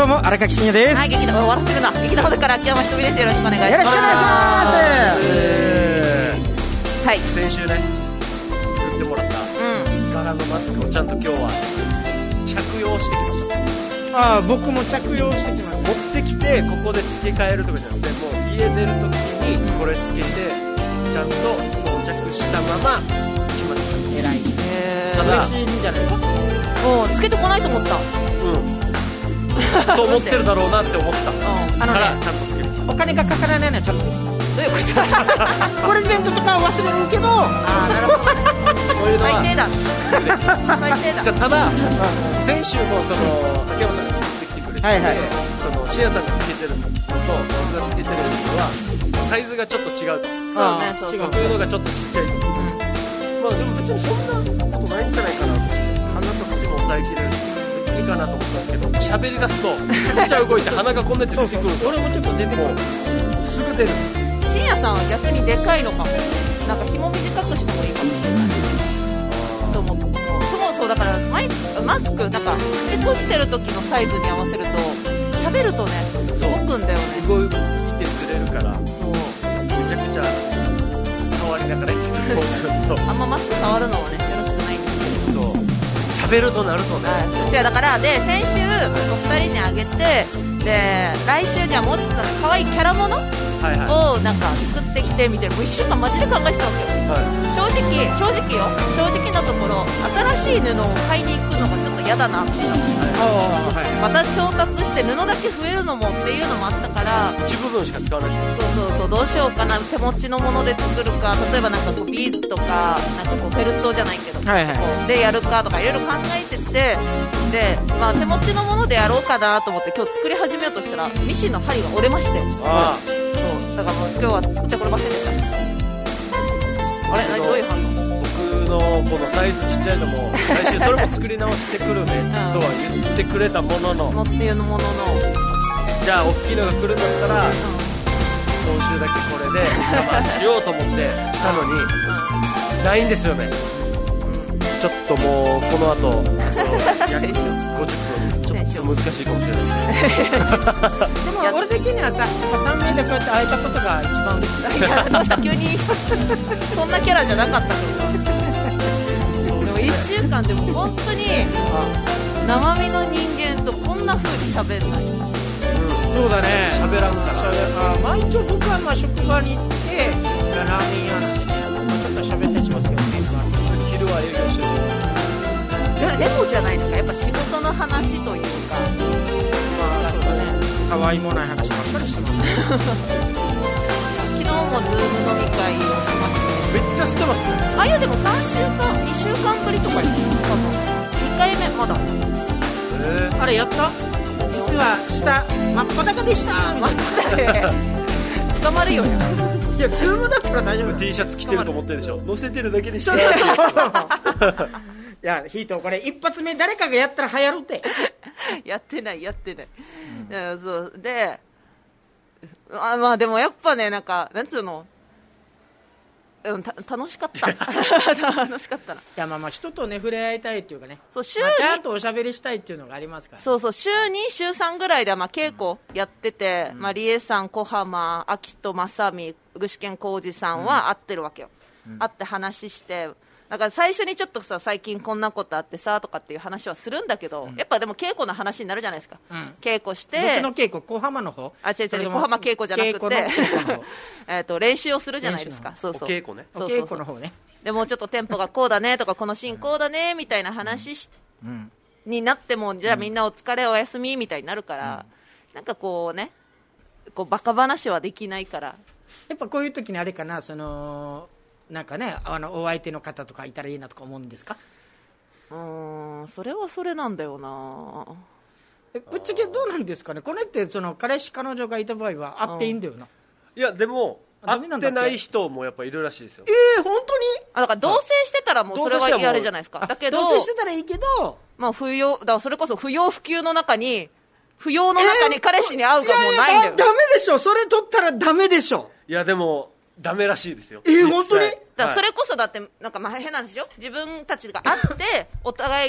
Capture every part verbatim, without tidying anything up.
どうも荒垣真也です。 はい、劇団終わらせるな。劇団ほどから秋山ひとみです。よろしくお願いします。 よろしくお願いします。 えー、はい。 先週ね作ってもらった柄のマスクをちゃんと今日は着用してきました。 ああ、僕も着用してきました。 持ってきてここで付け替えるとかじゃなくて、もう家出るときにこれつけてちゃんと装着したまま来ました。 偉いね。 ただ嬉しいんじゃないか。 もうつけてこないと思った。 うんと思ってるだろうなって思った。 うん、 あのね、 からちゃんとつける。 お金がかからないのはちゃんとできた。 どういうことプレゼントとかは忘れるけど、 ああ、なるほどね。 こういうのは最低だ。最低だ。 じゃあただ先週もその竹山さんが作ってきてくれて、 はいはい、 そのシアさんがつけてるのと僕がつけてるのはサイズがちょっと違うと。 そうね、そうそう。 僕のがちょっとちっちゃいと。うん、まあでも別にそんなことないんじゃないかなと。鼻と口も抑えきれる別にいいかなと思ったんですけど、喋り出すとめっちゃ動いて鼻がこんなに出てくる。 これもちょっと出てくる。 すぐ出る。 深夜さんは逆にでかいのかも。なんか紐短くしてもいいかもしれないと思っても、そうだからマイマスクなんか口閉じてる時のサイズに合わせると喋るとね動くんだよね。 動いてずれるから、そうめちゃくちゃ触りながら言ってるとあんまマスク触るのはねよろしくないんですけど、 そう喋るとなるとね、 はい、違うだからで先週お二人にあげて、で来週じゃあもうちょっと可愛いキャラものはいはい、 をなんか作ってきてみたいな、もういっしゅうかんマジで考えてたわけよ、はい、正直正直よ正直なところ新しい布を買いに行くのがちょっと嫌だなって思って、はい、また調達して布だけ増えるのもっていうのもあったから、 一部分しか使わない。 そうそうそう、どうしようかな、手持ちのもので作るか、例えばなんかこうビーズとかなんかこうフェルトじゃないけど、はいはい、こうでやるかとかいろいろ考えてて、で、まあ、手持ちのものでやろうかなと思って今日作り始めようとしたらミシンの針が折れまして、あそうだからもう今日は作ってこれませんでした。あれどういう反応？ 僕のこのサイズちっちゃいのも来週それも作り直してくるねとは言ってくれたものの、 もっていうのもののじゃあ大きいのが来るんだったら、うん、今週だけこれで我慢しようと思ってしたのに、うん、ないんですよね、うん、ちょっともうこの後約ごじゅっぷんちょっと難しいかもしれないですねでも俺的にはさ、さんめんでこうやって会えたことが一番嬉しい。 いやどうした急にそんなキャラじゃなかったけどでもいっしゅうかんでも本当に生身の人間とこんな風に喋んない、うん、 そうだね、 喋らんからあ、まあ、一応僕はまあ職場に行ってラーメン屋なんでね、ちょっと喋ったりしますけどね、 昼は営業してる。 でもじゃないですか、やっぱ仕事の話というか、 まあそうだね、たわいもない話ばっかりしてますね昨日もズーム飲み会をしまして、 めっちゃしてますね。 あ、いやでもさんしゅうかんにしゅうかんぶりとか多分にかいめまだ、 えー、あれやった？実は下真っ裸でした真っ裸で捕まるよやいや、ズームだったら大丈夫。 T シャツ着てると思ってるでしょ、載せてるだけでしたいや、ヒートこれ一発目誰かがやったら流行るってやってないやってない、うん、そうで、あ、まあでもやっぱね、なんかなんつうの、うん、た楽しかった楽しかったな。いや、まあまあ人とね触れ合いたいっていうかね、 そう週に、 まあ、ちゃんとおしゃべりしたいっていうのがありますから、ね、 そうそう、週に週さんぐらいで、まあ、稽古やってて、うん、まあ、リエさん、小浜、秋と正美、具志堅浩二さんは会ってるわけよ、うん、会って話して、だから最初にちょっとさ、最近こんなことあってさとかっていう話はするんだけど、うん、やっぱでも稽古の話になるじゃないですか、うん、稽古して、 僕の稽古、小浜の方、 あ、違う違う、小浜稽古じゃなくてえっと練習をするじゃないですか、そうそう、 お稽古ね、 そうそうそう、 お稽古の方ね。 でもちょっとテンポがこうだねとかこのシーンこうだねみたいな話し、うん、になっても、じゃあみんなお疲れおやすみみたいになるから、うん、なんかこうね、こうバカ話はできないから、 やっぱこういう時にあれかな、そのなんかね、あのお相手の方とかいたらいいなとか思うんですか？ うーん、それはそれなんだよな。 え、ぶっちゃけどうなんですかね、これってその彼氏彼女がいた場合は会っていいんだよな。 いやでも会ってない人もやっぱいるらしいですよ。 えー、本当に？ あ、だから同棲してたらもうそれはやるじゃないですか。だけど同棲してたらいいけど、 まあ不要だから、それこそ不要不急の中に不要の中に彼氏に会うがもうないんだよ。 いやいや、ダメでしょ、それ取ったらダメでしょ。 いやでもダメらしいですよ。 えー、本当に？ だからそれこそだってなんかまあ変なんですよ、自分たちが会ってお互い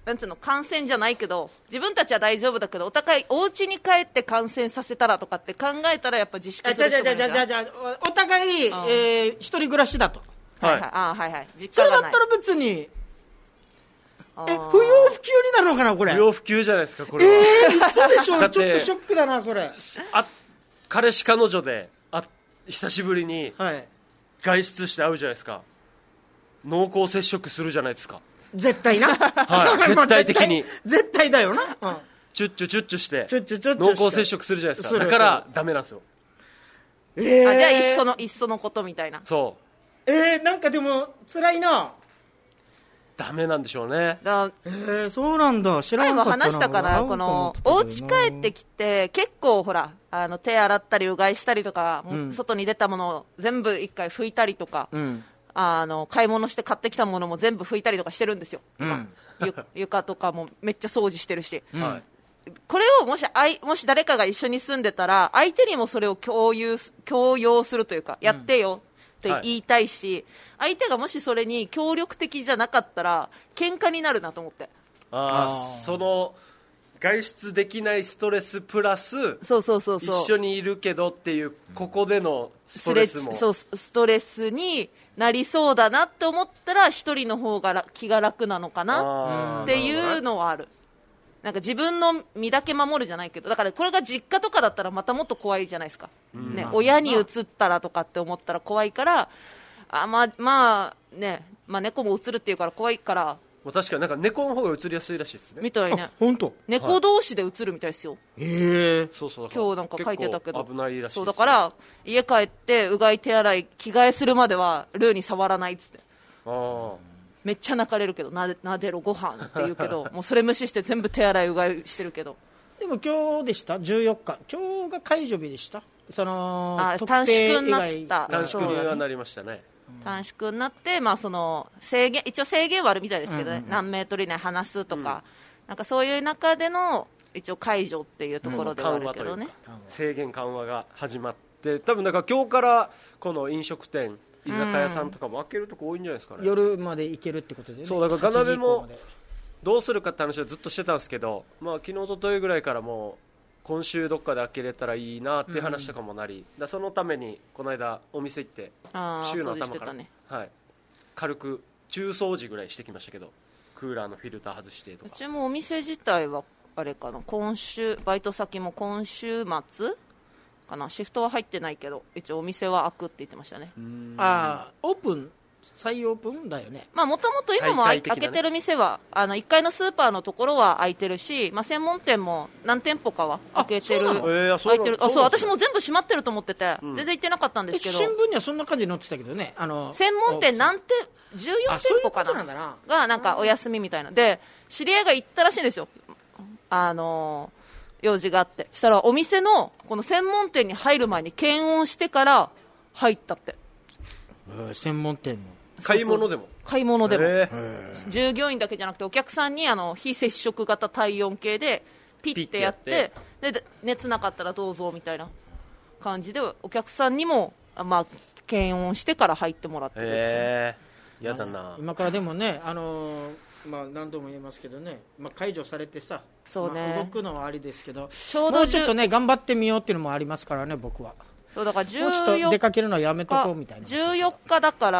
なんつうの感染じゃないけど自分たちは大丈夫だけどお互いお家に帰って感染させたらとかって考えたらやっぱ自粛する人もいるじゃん。 じゃじゃじゃじゃお互い、えー、一人暮らしだと、 はいはい、あはいはい、実そ家がない。 れだったら別にえ不要不急になるのかなこれ。 不要不急じゃないですかこれは。 えー、嘘でしょ。 だってちょっとショックだなそれ。 あ彼氏彼女であ久しぶりに外出して会うじゃないですか、濃厚接触するじゃないですか。 絶対な、 はい絶対的に絶対だよな、うん、 チュッチュチュッチュしてチュッチュチュッチュして濃厚接触するじゃないですか。 するだからダメなんですよ。 えー、 あじゃあいっそのいっそのことみたいな。 そうえー、なんかでも辛いな。 ダメなんでしょうね。 だえー、そうなんだ。知ら前もなかったな。 話したかな、このお家帰ってきて結構ほらあの手洗ったりうがいしたりとか、うん、外に出たものを全部一回拭いたりとか、うん、あの買い物して買ってきたものも全部拭いたりとかしてるんですよ、うん、床とかもめっちゃ掃除してるし、うん、これをもしあいもし誰かが一緒に住んでたら相手にもそれを共有強要するというか、やってよって言いたいし、はい、相手がもしそれに協力的じゃなかったら喧嘩になるなと思って。 ああその外出できないストレスプラスそうそうそうそう一緒にいるけどっていうここでのストレスもそうストレスになりそうだなって思ったら一人の方が気が楽なのかなっていうのはある。なんか自分の身だけ守るじゃないけど、だからこれが実家とかだったらまたもっと怖いじゃないですか、うんね、親に移ったらとかって思ったら怖いから、あまあまあね、まあ、猫も移るっていうから怖いから、 確かになんか猫の方が移りやすいらしいですね。 みたいね。 本当。 猫同士で移るみたいですよ。 ええー。 そうそう。 今日なんか書いてたけど。 危ないらしい。 そうだから家帰ってうがい手洗い着替えするまではルーに触らないっつって。ああ。めっちゃ泣かれるけど、なでなでろご飯って言うけどもうそれ無視して全部手洗いうがいしてるけど。 でも今日でしたじゅうよっか、今日が解除日でした。そのあ短縮になった。 短縮にはなりましたね。 短縮になって、まあ、その制限一応制限はあるみたいですけどね、うんうんうん、何メートル以内離すとか、うん、なんかそういう中での一応解除っていうところではあるけどね、 うん、制限緩和が始まって、多分だから今日からこの飲食店居酒屋さんとかも開けるとこ多いんじゃないですかね、うん、 夜まで行けるってことでね。 そうだからガナベもどうするかって話はずっとしてたんですけど、まあ、昨日一昨日ぐらいからもう今週どっかで開けれたらいいなっていう話とかもなり、うん、だそのためにこの間お店行って週の頭から、ね、はい、軽く中掃除ぐらいしてきましたけど、クーラーのフィルター外してとか。 うちもお店自体はあれかな、今週バイト先も今週末かな、シフトは入ってないけど一応お店は開くって言ってましたね。 ああオープン再オープンだよね。 もともと今も、ね、開けてる店はあのいっかいのスーパーのところは開いてるし、まあ、専門店も何店舗かは開けてる。開いてる。あそう私も全部閉まってると思ってて、うん、全然行ってなかったんですけど、 新聞にはそんな感じ載ってたけどね、あの専門店何店じゅうよん店舗かななんだながなんかお休みみたいなで、知り合いが行ったらしいんですよ、あの用事があって。したらお店のこの専門店に入る前に検温してから入ったって。 専門店の買い物でも買い物でも従業員だけじゃなくてお客さんにあの非接触型体温計でピッてやってで熱なかったらどうぞみたいな感じでお客さんにも、まあ、検温してから入ってもらってるんですよ、ね。 やだな。 今からでもね、あのーまあ、何度も言いますけどね、まあ、解除されてさそう、ね、 まあ、動くのはありですけどちょうどもうちょっとね頑張ってみようっていうのもありますからね。僕はそうだからじゅうよっかもうちょっと出かけるのはやめとこうみたいな。 じゅうよっかだから、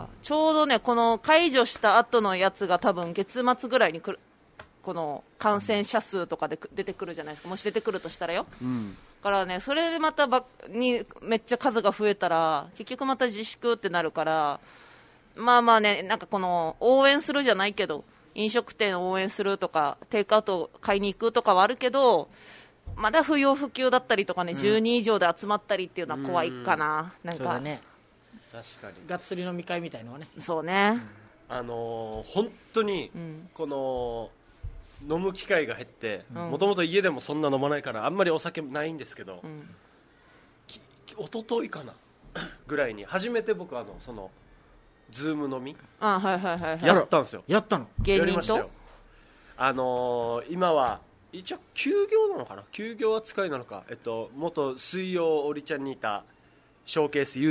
うん、ちょうどねこの解除した後のやつが多分月末ぐらいに来る、この感染者数とかで出てくるじゃないですか、もし出てくるとしたらよ、うん、だからねそれでまたばにめっちゃ数が増えたら結局また自粛ってなるから、まあまあね、なんかこの応援するじゃないけど飲食店を応援するとかテイクアウト買いに行くとかはあるけど、まだ不要不急だったりとかね、うん、じゅうにん以上で集まったりっていうのは怖いかな。 うん、なんかそうだね、確かにがっつり飲み会みたいのはね。 そうね、 うん、あのー、本当にこの飲む機会が減ってもともと家でもそんな飲まないからあんまりお酒ないんですけど、うん、おとといかなぐらいに初めて僕あのそのズーム飲みあ、はいはいはいはい、 やったんですよ。 やったの芸人とあのー、今は一応休業なのかな、休業扱いなのか、えっと、元水曜おりちゃんにいたショーケースユージ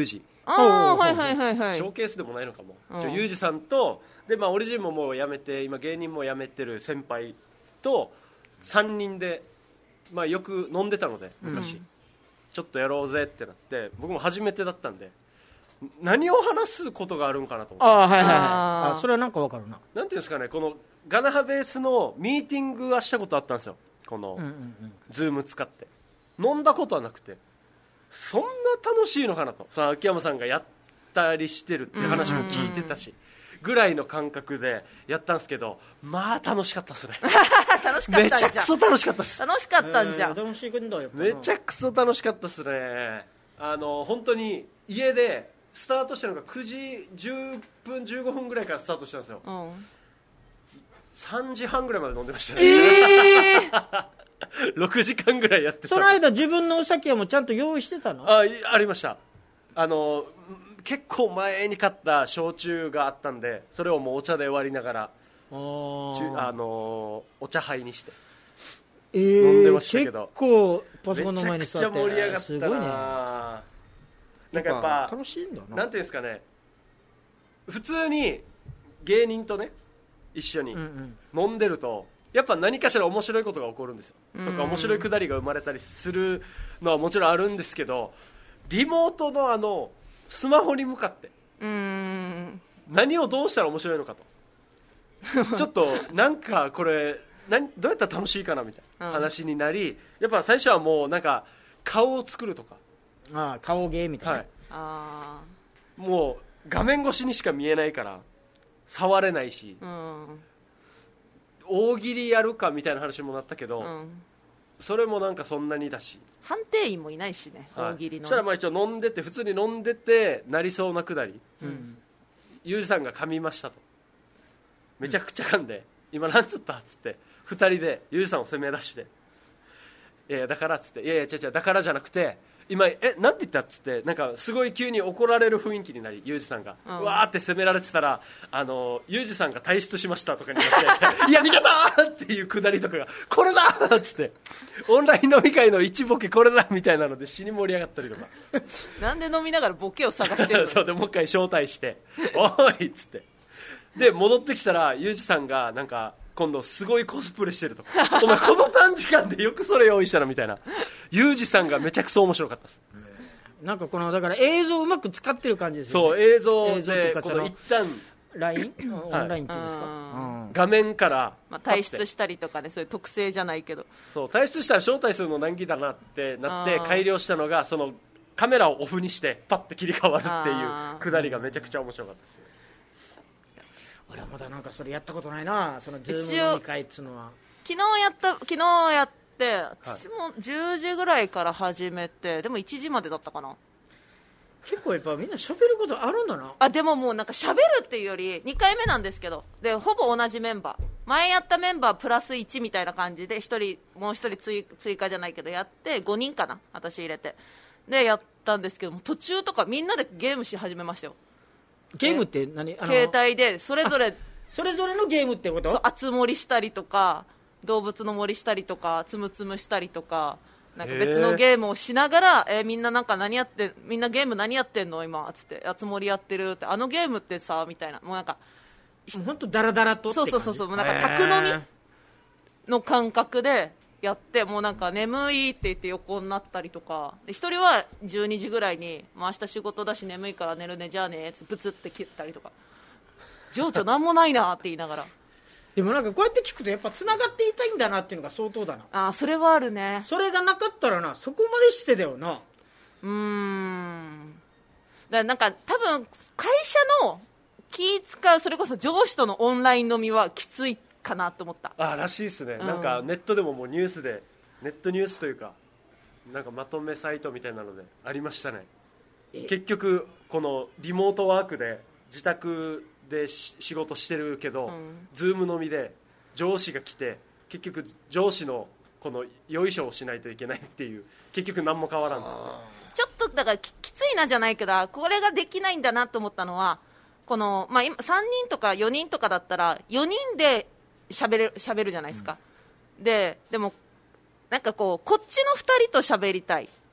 ああはいはいはいはい。 ショーケースでもないのかも。 うん、 ユージさんとで、まあ、オリジンももう辞めて今芸人も辞めてる先輩とさんにんで、まあ、よく飲んでたので昔、うん、ちょっとやろうぜってなって僕も初めてだったんで何を話すことがあるんかなと思って。 ああはいはいはい。あそれはなんか分かるな。 なんていうんですかね、このガナハベースのミーティングはしたことあったんですよ、この、うんうんうん、ズーム使って飲んだことはなくてそんな楽しいのかなと、その秋山さんがやったりしてるっていう話も聞いてたし、うんうんうん、ぐらいの感覚でやったんですけど、まあ楽しかったっすね楽しかったんじゃん。 めちゃくそ楽しかったっす。 楽しかったんじゃん、えー、楽しいんだよ。 めちゃくそ楽しかったっすね。あの本当に家でスタートしたのがくじじゅっぷんじゅうごふんぐらいからスタートしたんですよ、うん、さんじはんぐらいまで飲んでましたね、えー、ろくじかんぐらいやってた。 その間自分のお酒はもうちゃんと用意してたの？ あ, ありました。あの結構前に買った焼酎があったんでそれをもうお茶で割りながらあのお茶杯にして飲んでましたけど、 えー、結構パソコンの前に座ってめちゃくちゃ盛り上がったな。 すごいね。 なんかやっぱ楽しいんだな。 なんていうんですかね、普通に芸人とね一緒に飲んでるとやっぱ何かしら面白いことが起こるんですよ、とか面白いくだりが生まれたりするのはもちろんあるんですけど、リモートのあのスマホに向かってうーん何をどうしたら面白いのかとちょっとなんかこれ何どうやったら楽しいかなみたいな話になり、うん、やっぱ最初はもうなんか顔を作るとか、 ああ顔芸みたいな、はい、 あもう画面越しにしか見えないから触れないし、うん、大喜利やるかみたいな話もなったけど、うん、それもなんかそんなにだし判定員もいないしね、はい、大喜利の。 そしたらまあ一応飲んでて普通に飲んでてなりそうなくだり、うん、ユージさんが噛みましたと、めちゃくちゃ噛んで、うん、今なんつったっつってふたりでユージさんを責め出して、いやいやだからっつって、いやいや違う違うだからじゃなくて今えなんて言ったっつって、なんかすごい急に怒られる雰囲気になり、ユージさんが、うん、わーって責められてたら、あのユージさんが退出しましたとかになっていや逃げたっていうくだりとかがこれだっつってオンライン飲み会の一ボケこれだみたいなので死に盛り上がったりとかなんで飲みながらボケを探してるのそうでもう一回招待しておいっつってで戻ってきたらユージさんがなんか今度すごいコスプレしてるとかお前この短時間でよくそれ用意したなみたいな、ユージさんがめちゃくちゃ面白かったです。 なんかこのだから映像をうまく使ってる感じですよね。 そう映像でこの一旦ライン オンラインっていうんですか、うん、 画面から、 まあ、退出したりとかね、そういう特性じゃないけど、 そう退出したら招待するの難儀だなってなって改良したのが、そのカメラをオフにしてパッて切り替わるっていうくだりがめちゃくちゃ面白かったです。 俺はまだなんかそれやったことないな、そのズーム飲み会っつうのは。 昨日やった昨日やって私もじゅうじぐらいから始めて、でもいちじまでだったかな。 結構やっぱみんな喋ることあるんだな。 あでももうなんか喋るっていうよりにかいめなんですけど、でほぼ同じメンバー、前やったメンバープラスいちみたいな感じでひとりもうひとり追追加じゃないけどやってごにんかな、私入れてでやったんですけども、途中とかみんなでゲームし始めましたよ。 ゲームって何？あの携帯でそれぞれそれぞれのゲームってこと？ そう、熱盛したりとか動物の森したりとかつむつむしたりとか、なんか別のゲームをしながら、えー、みんななんか何やってみんなゲーム何やってんの今つって、熱盛やってるって、あのゲームってさみたいな、もうなんか本当ダラダラとって感じ。そうそうそうそう、なんか宅飲みの感覚でやって、もうなんか眠いって言って横になったりとかで、一人はじゅうにじぐらいに、まあ、明日仕事だし眠いから寝るねじゃあねってブツって切ったりとか、情緒なんもないなって言いながらでもなんかこうやって聞くとやっぱつながっていたいんだなっていうのが相当だな。 あ、それはあるね。 それがなかったらな、そこまでしてだよな。 うーんだからなんか多分会社の気使う、それこそ上司とのオンライン飲みはきついかなと思った。 あらしいですね、うん、なんかネットでももうニュースでネットニュースというかなんかまとめサイトみたいなのでありましたね。結局このリモートワークで自宅で仕事してるけど、うん、ズーム飲みで上司が来て結局上司のこのよいしょをしないといけないっていう、結局何も変わらんですね。 ちょっとだから き, きついなじゃないけど、これができないんだなと思ったのは、この、まあ、今さんにんとかよにんとかだったらよにんで喋れ喋るじゃないですか、うん、で, でもなんかこうこっちのふたりと喋りたい、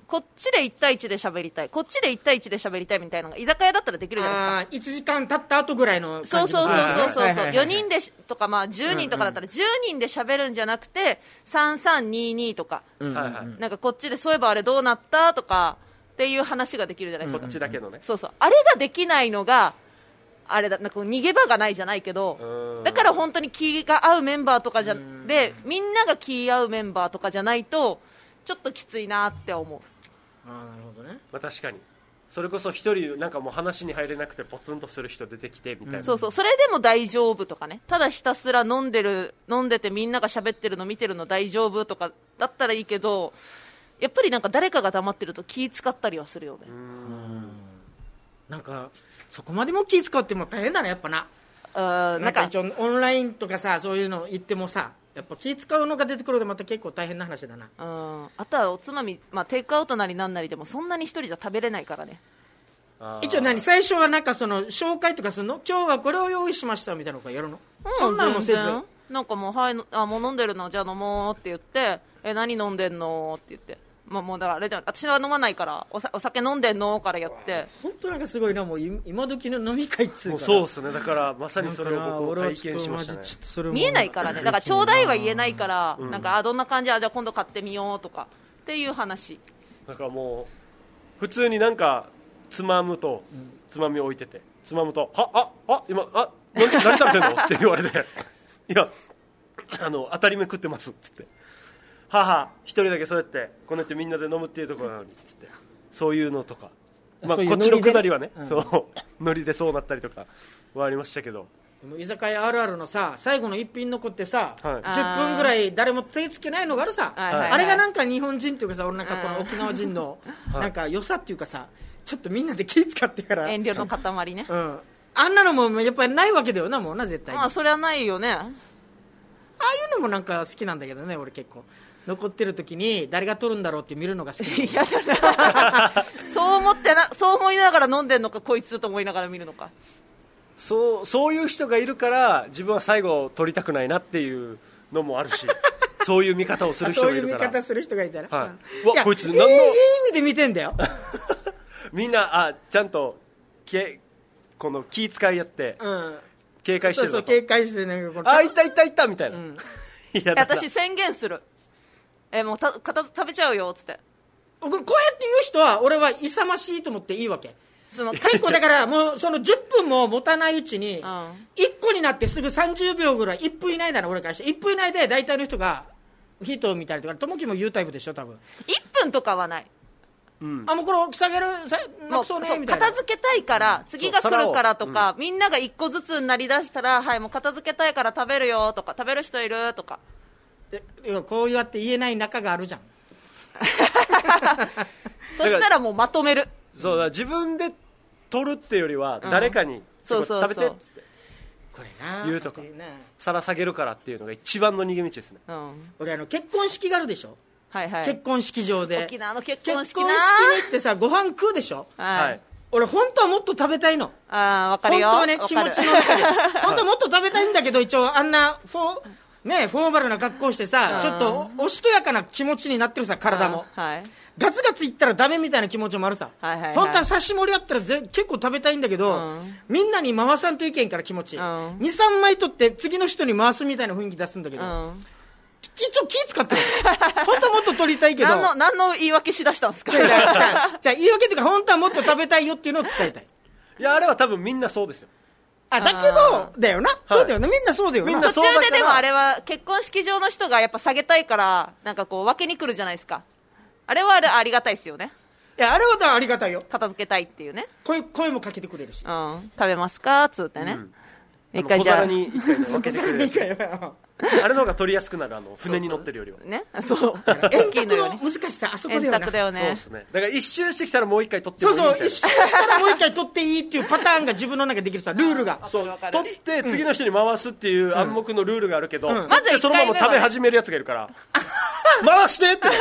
こっちでいち対いちで喋りたい、こっちでいち対いちで喋りたいみたいなのが居酒屋だったらできるじゃないですか。 あいちじかん経った後ぐらいの感じ。 そうそうそうそうそう、 はいはいはいはい、 よにんでとか、まあ、じゅうにんとかだったらじゅうにんで喋るんじゃなくてさんさんにーにーとか、 うんはいはい、 なんかこっちでそういえばあれどうなったとかっていう話ができるじゃないですか、 こっちだけのね。 そうそう、あれができないのがあれだ、なんか逃げ場がないじゃないけど、だから本当に気が合うメンバーとかじゃでみんなが気合うメンバーとかじゃないとちょっときついなって思う。 あなるほどね。 まあ、確かにそれこそ一人なんかもう話に入れなくてポツンとする人出てきてみたいな、うん、 そうそう、それでも大丈夫とかね、ただひたすら飲んでる飲んでてみんなが喋ってるの見てるの大丈夫とかだったらいいけど、やっぱりなんか誰かが黙ってると気使ったりはするよね。 うんなんかそこまでも気使っても大変だねやっぱな。 あなんか一応オンラインとかさそういうの言ってもさやっぱ気使うのが出てくるとまた結構大変な話だな。 うん、あとはおつまみ、まあ、テイクアウトなりなんなりでもそんなに一人じゃ食べれないからね。 一応何最初はなんかその紹介とかするの、今日はこれを用意しましたみたいなのがやるの、うん、そんなのもせずなんかもう、はい、あもう飲んでるのじゃあ飲もうって言って、え何飲んでんのって言って、まあ、もうだからあれだ私は飲まないからおさお酒飲んでんのからやって本当なんかすごいな、もう今時の飲み会っつうからそうですね、だからまさにそれを僕体験しましたね。 見えないからね、だからちょうだいは言えないから、うん、なんかあどんな感じ、あじゃあ今度買ってみようとかっていう話。 だからもう普通になんかつまむと、うん、つまみ置いててつまむとはああ今あ何何食べてんのって言われていやあの当たり目食ってますっつって、母一人だけそうやってこうやってみんなで飲むっていうところなのにっつって、そういうのとか、まあ、こっちのくだりはね、うん、そうノリでそうなったりとかはありましたけど、 でも居酒屋あるあるのさ最後の一品残ってさ、はい、じゅっぷんぐらい誰も手つけないのがあるさ、はい、あれがなんか日本人っていうかさ、俺なんかこの沖縄人のなんか良さっていうかさ、ちょっとみんなで気使ってから遠慮の塊ね、 うん、あんなのもやっぱりないわけだよな、もうな絶対に。 まあそれはないよね。ああいうのもなんか好きなんだけどね、俺結構残ってる時に誰が取るんだろうって見るのが好きいやそう思ってな、そう思いながら飲んでんのかこいつと思いながら見るのか。 そう、そういう人がいるから自分は最後取りたくないなっていうのもあるしそういう見方をする人がいるから、 そういう見方する人がいたら、 はい、 うわこいつ何のいい意味で見てんだよみんなあちゃんとけこの気遣いやって、うん、警戒してる。 そうそう警戒してね、 あいたいたいたみたいな、うん、 いや私宣言する、えもうたかた食べちゃうよっつって、 こうやって言う人は俺は勇ましいと思っていいわけ。その結構だからもうそのじゅっぷんも持たないうちにいっこになってすぐさんじゅうびょうぐらい、いっぷん以内だな俺からしていっぷん以内で大体の人がヒートを見たりとか、ともきも言うタイプでしょ多分。 いっぷんとかはない、 うん、あもうこれ下げるなくそうねみたいな、 片付けたいから次が来るからとか、うん、みんながいっこずつになりだしたら、はいもう片付けたいから食べるよとか、食べる人いるとか、 えこうやって言えない仲があるじゃんそしたらもうまとめる。 そうだ、自分で取るってよりは誰かに、うん、そうそうそう食べてっつってこれな言うとか、皿下げるからっていうのが一番の逃げ道ですね、 うん、俺あの結婚式があるでしょ、 はいはい、 結婚式場で沖縄の結婚式な、 結婚式に行ってさご飯食うでしょ、はい、俺本当はもっと食べたいの。 あ分かるよ、 本当はね気持ちの中で本当はもっと食べたいんだけど、一応あんなフォーね、フォーマルな格好してさ、ちょっとおしとやかな気持ちになってるさ体も、はい、ガツガツいったらダメみたいな気持ちもあるさ、はいはいはい、本当は刺し盛りあったらぜ結構食べたいんだけど、うん、みんなに回さんといけんから気持ち、うん、にさんまい取って次の人に回すみたいな雰囲気出すんだけど、うん、一応気使ってる本当はもっと取りたいけど何の、何の言い訳しだしたんですか。 じゃあ、じゃあ、じゃあ言い訳というか本当はもっと食べたいよっていうのを伝えたい。 いやあれは多分みんなそうですよ。 あだけどだよな、そうだよね、みんなそうだよな。 途中ででもあれは結婚式場の人がやっぱ下げたいからなんかこう分けに来るじゃないですか。あれはあれありがたいですよね。 いやあれはありがたいよ、 片付けたいっていうね、 声, 声もかけてくれるし、 うん、食べますかっつってね、うん、 一回じゃあ小皿に一回分けてくれるあれの方が取りやすくなる、あの船に乗ってるよりはね、そう円卓の難しさあそこだよな。 円卓だよね。 そうですね。だから一周してきたらもう一回取ってもいいみたいな。 そうそう、一周したらもう一回取っていいっていうパターンが自分の中でできるさ、ルールが。 そう取って次の人に回すっていう暗黙のルールがあるけど、 うん、まずそのまま食べ始めるやつがいるから回してって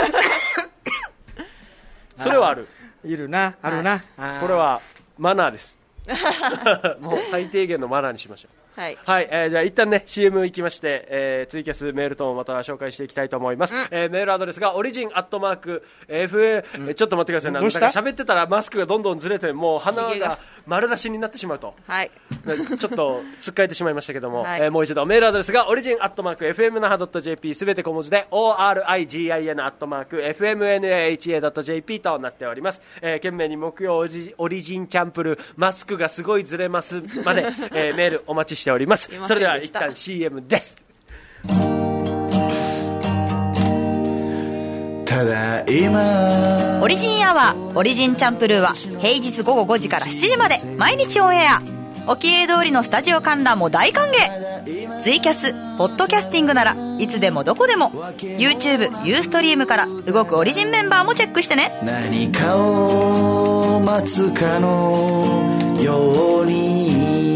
それはある。 いるな、あるな、 はい、これはマナーですもう最低限のマナーにしましょうはい、 はい、えー、じゃあ一旦ね シーエム 行きまして、えー、ツイキャスメールともまた紹介していきたいと思います、うん、えー、メールアドレスがオリジンアットマーク エフエー、うん、ちょっと待ってください、なんか喋ってたらマスクがどんどんずれてもう鼻が丸出しになってしまうと、 はい、 ちょっとつっかえてしまいましたけども、はい、えー、もう一度メールアドレスがオリジンアットマーク エフエムナハドットジェーピー すべて小文字で オーアールアイジーアイエヌ アットマーク エフエムエヌエーエイチエードットジェーピー となっております、えー、懸命に木曜オリオリジンチャンプルマスクがすごいずれますまで、えー、メールお待ちしております。それでは一旦 シーエム です。 ただ今オリジンアワーオリジンチャンプルーは平日午後ごじからしちじまで毎日オンエア。おきえ通りのスタジオ観覧も大歓迎。ツイキャスポッドキャスティングならいつでもどこでも YouTube ユーストリームから動くオリジンメンバーもチェックしてね。 何かを待つかのように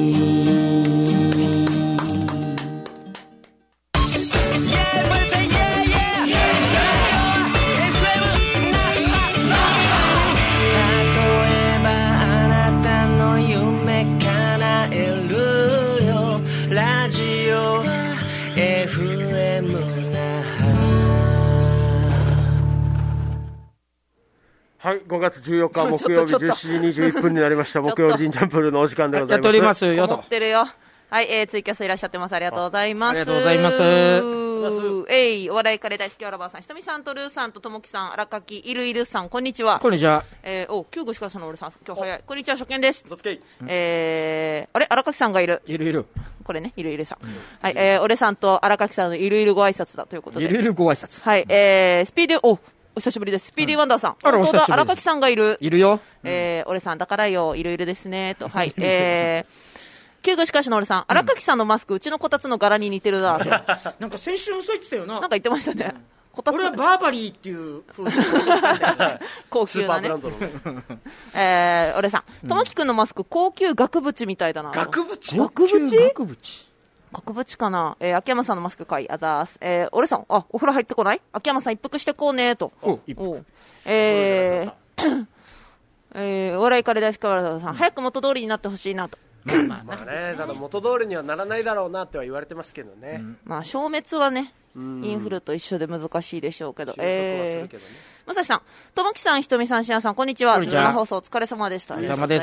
はい、ごがつじゅうよっか木曜日じゅうしちじにじゅういっぷんになりました木曜オリジンチャンプルのお時間でございます。 やっておりますよと。 思ってるよ。はい、えー、ツイキャスいらっしゃってます。ありがとうございます。 ありがとうございます。 えい、お笑いカレー大好きアラバーさん、ひとみさんとルーさんとともきさん、荒垣いるいるさん、こんにちは。 こんにちは。 えー、お、救護しかしの俺さん、今日早い。こんにちは、初見です。えー、あれ、荒垣さんがいる。 いるいる。 これね、いるいるさん。はい、えー、俺さんと荒垣さんのいるいるご挨拶だということで。 いるいるご挨拶。 はい、えー、スピーディー、お、お久しぶりです。スピーディーワンダーさん。 あら、 本当だ、荒垣さんがいる。 いるよ。 えー、俺さんだからよ、いるいるですね、と。はい、えー、救護しかしの俺さん、荒垣さんのマスク、うちのこたつの柄に似てるな、と。 なんか先週もそう言ってたよな。 なんか言ってましたね。こたつ。 俺はバーバリーっていう風に高級なね。えー、俺さん、ともきくんのマスク、高級額縁みたいだな。 額縁額縁額縁額縁かな。えー、秋山さんのマスクかい、あざーす。えー、俺さん、あ、お風呂入ってこない？秋山さん一服してこうね、と。 お、一服。 えー、えー、お笑いカレー大好きアラバーさん、早く元通りになってほしいな、と。 まあまあ、まあね、ただ元通りにはならないだろうなっては言われてますけどね、うん、 まあ消滅はねインフルと一緒で難しいでしょうけど、えー、まさしさん、ともきさん、ひとみさん、しなさん、こんにちは。生放送お疲れ様でした。 お疲れ様です。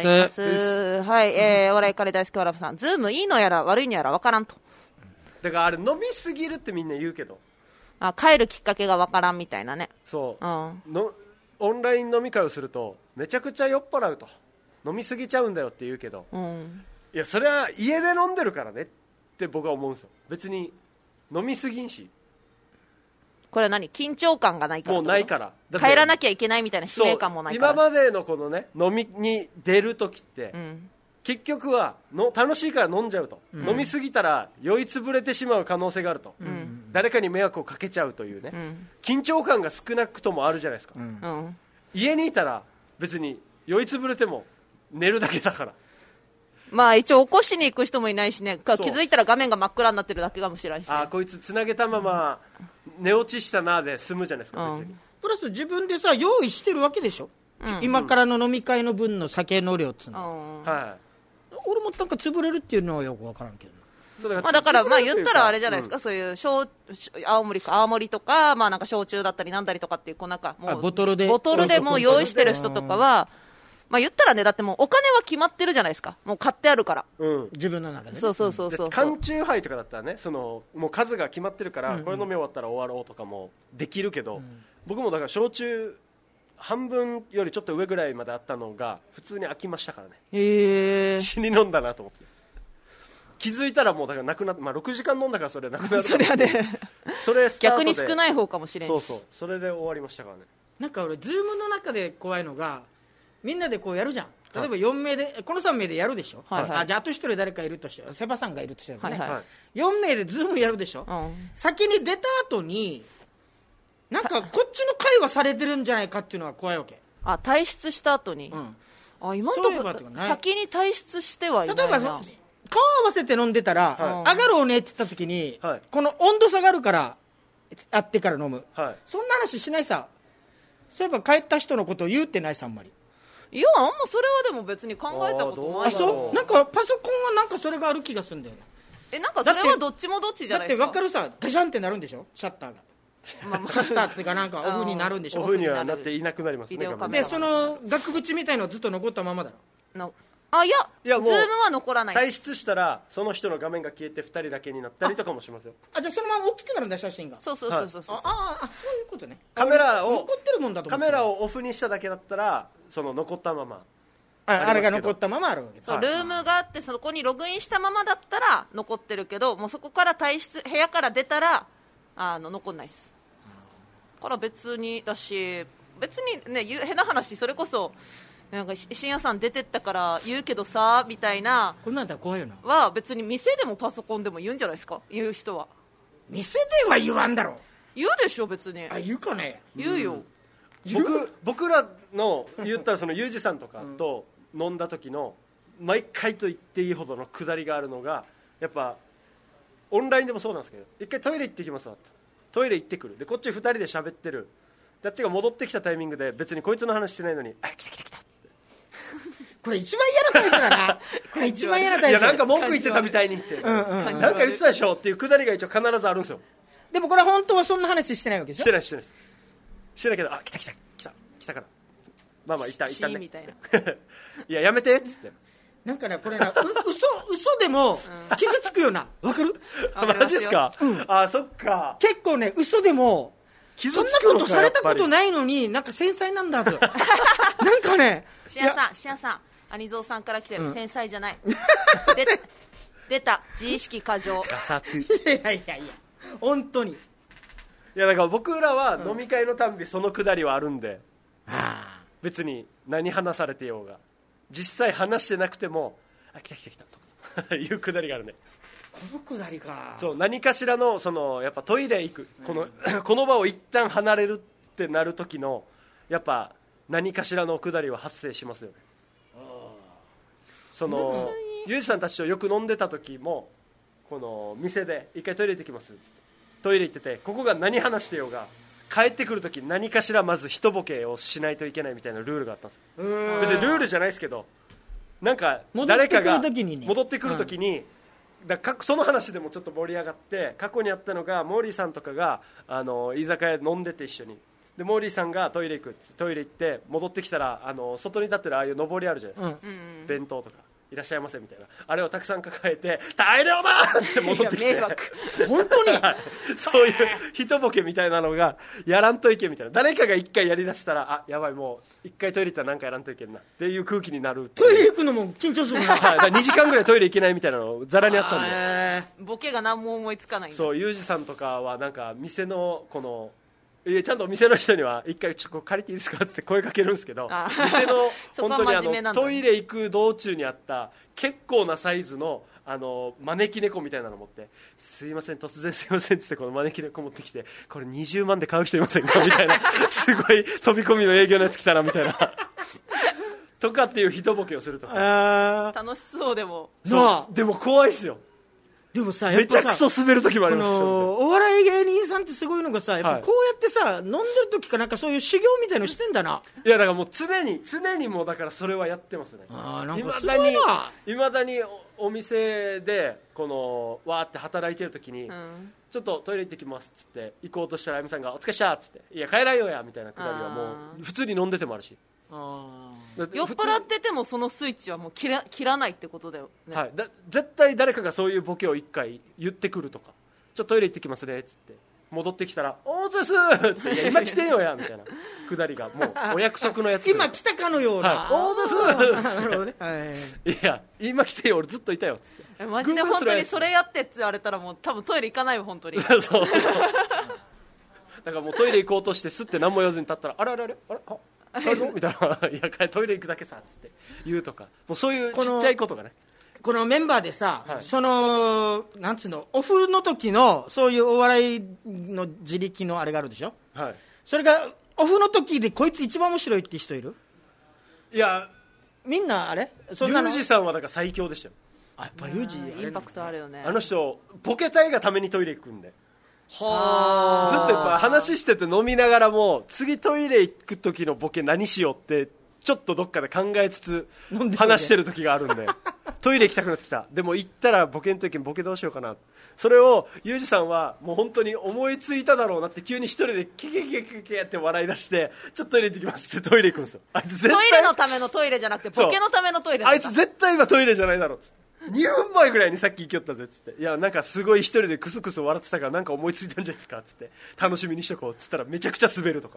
はい、えー、お笑いカレー大好きアラバーさん、ズームいいのやら悪いのやらわからんと。 だからあれ飲みすぎるってみんな言うけど、 あ、帰るきっかけがわからんみたいなね。 そう、 うん、 のオンライン飲み会をするとめちゃくちゃ酔っ払うと、飲みすぎちゃうんだよって言うけど、うん、いやそれは家で飲んでるからねって僕は思うんですよ。別に飲みすぎんし、 これは何、緊張感がないから、 もうないから、 帰らなきゃいけないみたいな使命感もないから。 今までのこのね飲みに出るときって、うん、結局はの楽しいから飲んじゃうと、うん、飲みすぎたら酔いつぶれてしまう可能性があると、うん、誰かに迷惑をかけちゃうというね、うん、緊張感が少なくともあるじゃないですか、うん、家にいたら別に酔いつぶれても寝るだけだから。 まあ一応起こしに行く人もいないしね、気づいたら画面が真っ暗になってるだけかもしれないし、ね、 あ、こいつつなげたまま寝落ちしたなで済むじゃないですか、うん、別に。 プラス自分でさ用意してるわけでしょ、うん、今からの飲み会の分の酒の量っつうの、うん、はい、俺もなんか潰れるっていうのはよく分からんけど、 だから、まあ、だからまあ言ったらあれじゃないですか、うん、そういう焼青森か青森とか、まあ、なんか焼酎だったりなんだりとかっていう、こうなんかもうボトルでボトルでもう用意してる人とかは、まあ、言ったらね、だってもうお金は決まってるじゃないですか、もう買ってあるから、 うん、 自分の中で、ね、 そうそうそうそう、 缶チューハイとかだったらね、そのもう数が決まってるから、うん、これ飲み終わったら終わろうとかもできるけど、うん、僕もだから焼酎半分よりちょっと上ぐらいまであったのが普通に飽きましたからね。 へー、 死に飲んだなと思って、気づいたらもうだからなくなって、まあ、ろくじかん飲んだからそれなくなるそれはねそれ逆に少ない方かもしれない。 そうそう、それで終わりましたからね。 なんか俺ズームの中で怖いのが、みんなでこうやるじゃん。例えばよんめいで、このさんめいでやるでしょ、はいはい、あ、じゃああとひとり誰かいるとして、セバさんがいるとしてね、はいはい、よんめいでズームやるでしょ、うん、先に出た後になんかこっちの会話されてるんじゃないかっていうのが怖いわけ。 あ、退出した後に、うん、あ、今のところ先に退出してはいないな。例えば顔合わせて飲んでたら、はい、上がろうねって言った時に、はい、この温度下がるから会ってから飲む、はい、そんな話しないさ。そういえば帰った人のことを言うってないさ、あんまり。 いや、あんまそれはでも別に考えたことない。 あ、そう、なんかパソコンはなんかそれがある気がするんだよね。 えなんかそれはどっちもどっちじゃないですか。 だって分かるさ、ガシャンってなるんでしょシャッターがまあまあ、シャッターっていうかなんかオフになるんでしょ。 オフにはなっていなくなりますね。 でその額縁みたいのはずっと残ったままだろの。あいやいやズームは残らない。 退出したらその人の画面が消えてふたりだけになったりとかもしますよ。 あ、じゃあそのまま大きくなるんだ写真が。 そうそうそうそうそう、はい、 ああ、そういうことね。 カメラを残ってるもんだと思う。 カメラをオフにしただけだったらその残ったままあ, あ, あれが残ったままあるわけ。 そう、はい、ルームがあってそこにログインしたままだったら残ってるけど、もうそこから退出部屋から出たらあの残んないです。だから別にだし、別にね変な話、それこそなんか深夜さん出てったから言うけどさみたいな、 こんなんだったら怖いよな。 は別に店でもパソコンでも言うんじゃないですか。言う人は店では言わんだろ。 言うでしょ別に。 あ、言うかね。 言うよ、 うん、僕, 僕らの言ったらそのユージさんとかと飲んだ時の毎回と言っていいほどの下りがあるのが、やっぱオンラインでもそうなんですけど、一回トイレ行ってきますわと、トイレ行ってくるでこっちふたりで喋ってる、あっちが戻ってきたタイミングで別にこいつの話してないのに、あ、来た来た来たっつってこれ一番嫌なタイプだなこれ一番嫌なタイプ。 いやなんか文句言ってたみたいに言って、うん、うん、なんか言ってたでしょっていうくだりが一応必ずあるんですよ。 でもこれ本当はそんな話してないわけでしょ。 してないしてないです。してないけど、あ、来た来た来た来たから、まあまあいたいたねみたいないややめてっつって、 なんかねこれな、う嘘嘘でも傷つくよな。わかる？ マジですか？うん、あ、そっか。 結構ね嘘でも傷そんなことされたことないのになんか繊細なんだとなんかね、 シアさんシアさんアニゾーさんから来てる、うん、繊細じゃないで出た自意識過剰。 ガサツ。 いやいやいや本当に。いやだから僕らは飲み会のたんびそのくだりはあるんで、 うん、 別に何話されてようが実際話してなくても、あ、来た来た来たというくだりがあるね。 このくだりか。 そう、何かしらのそのやっぱトイレ行く、このこの場を一旦離れるってなる時のやっぱ何かしらのくだりは発生しますよね。そのユージさんたちとよく飲んでた時も、この店で一回トイレ行ってきますっつってトイレ行ってて、ここが何話してようが帰ってくる時何かしらまず一ボケをしないといけないみたいなルールがあったんですよ。別にルールじゃないですけど、なんか誰かが戻ってくる時に、だかその話でもちょっと盛り上がって、過去にあったのがモーリーさんとかがあの居酒屋で飲んでて一緒に、でモーリーさんがトイレ行くっつってトイレ行って戻ってきたら、あの外に立ってるああいう上りあるじゃないですか、うん、弁当とかいらっしゃいませみたいな、あれをたくさん抱えて大量だって戻ってきて本当にそういう一ボケみたいなのがやらんといけみたいな、誰かが一回やりだしたら、あ、やばいもう一回トイレ行ったら何かやらんといけんなっていう空気になる。 トイレ行くのも緊張するなだからにじかんぐらいトイレ行けないみたいなのざらにあったんで、ボケが何も思いつかない。 そう、ユージさんとかはなんか店のこのちゃんと店の人には一回ちょっと借りていいですかって声かけるんですけど、店の本当にあのトイレ行く道中にあった結構なサイズのあの招き猫みたいなの持って、すいません突然すいませんっつってこの招き猫持ってきて、これにじゅうまんで買う人いませんかみたいなすごい飛び込みの営業のやつ来たなみたいなとかっていう一ボケをするとか、 楽しそう。でもそうでも怖いですよ。 でもさ、 めちゃくそ滑る時もありますし、 お笑い芸人さんってすごいのがさ、やっぱこうやってさ、はい、飲んでる時かなんかそういう修行みたいのしてんだな。 いやだからもう常に常にもうだからそれはやってますね。 あ、なんかすごいな。 いまだにお店でこのわーって働いてる時に、うん、ちょっとトイレ行ってきますっつって行こうとしたらあゆみさんがお疲れっしたっつって、いや帰らんよやみたいなくだりはもう普通に飲んでてもあるし、 あ酔っ払っててもそのスイッチはもう切ら、切らないってことだよね、 はい、だ絶対誰かがそういうボケを一回言ってくるとか、ちょっとトイレ行ってきますねっつって戻ってきたらおーですーっつって、いや今来てんよやみたいなくだりがもうお約束のやつ今来たかのような、 はい、おーですーなるほどね、はい、 いや今来てよ俺ずっといたよっつってマジで本当にそれやってって言われたらもう多分トイレ行かないよ本当にそうだからもうトイレ行こうとしてすって何も言わずに立ったらあれあれあれあれあ帰るのみたいな、いやトイレ行くだけさっつって言うとか、もうそういうちっちゃいことがね、 このメンバーでさ、はい、そのなんつうのオフの時のそういうお笑いの自力のあれがあるでしょ、はい、それがオフの時でこいつ一番面白いって人いる？ いやみんなあれそんなのユージさんはだから最強でしたよ。 あ、やっぱユージインパクトあるよね。 あの人ボケたいがためにトイレ行くんで、 はずっとやっぱ話してて飲みながらも次トイレ行く時のボケ何しようってちょっとどっかで考えつつ話してる時があるんでトイレ行きたくなってきた。でも行ったらボケんといけん、ボケどうしようかな。それをユージさんはもう本当に思いついただろうなって、急に一人でケケケケケやって笑い出しして、ちょっとトイレ行ってきますってトイレ行くんですよ。あいつ絶対トイレのためのトイレじゃなくてボケのためのトイレなんだ。 あいつ絶対今トイレじゃないだろうっつって、にふんまえぐらいにさっき行きよったぜっつって、いやなんかすごい一人でクスクス笑ってたからなんか思いついたんじゃないですかっつって、楽しみにしとこうっつったらめちゃくちゃ滑るとか。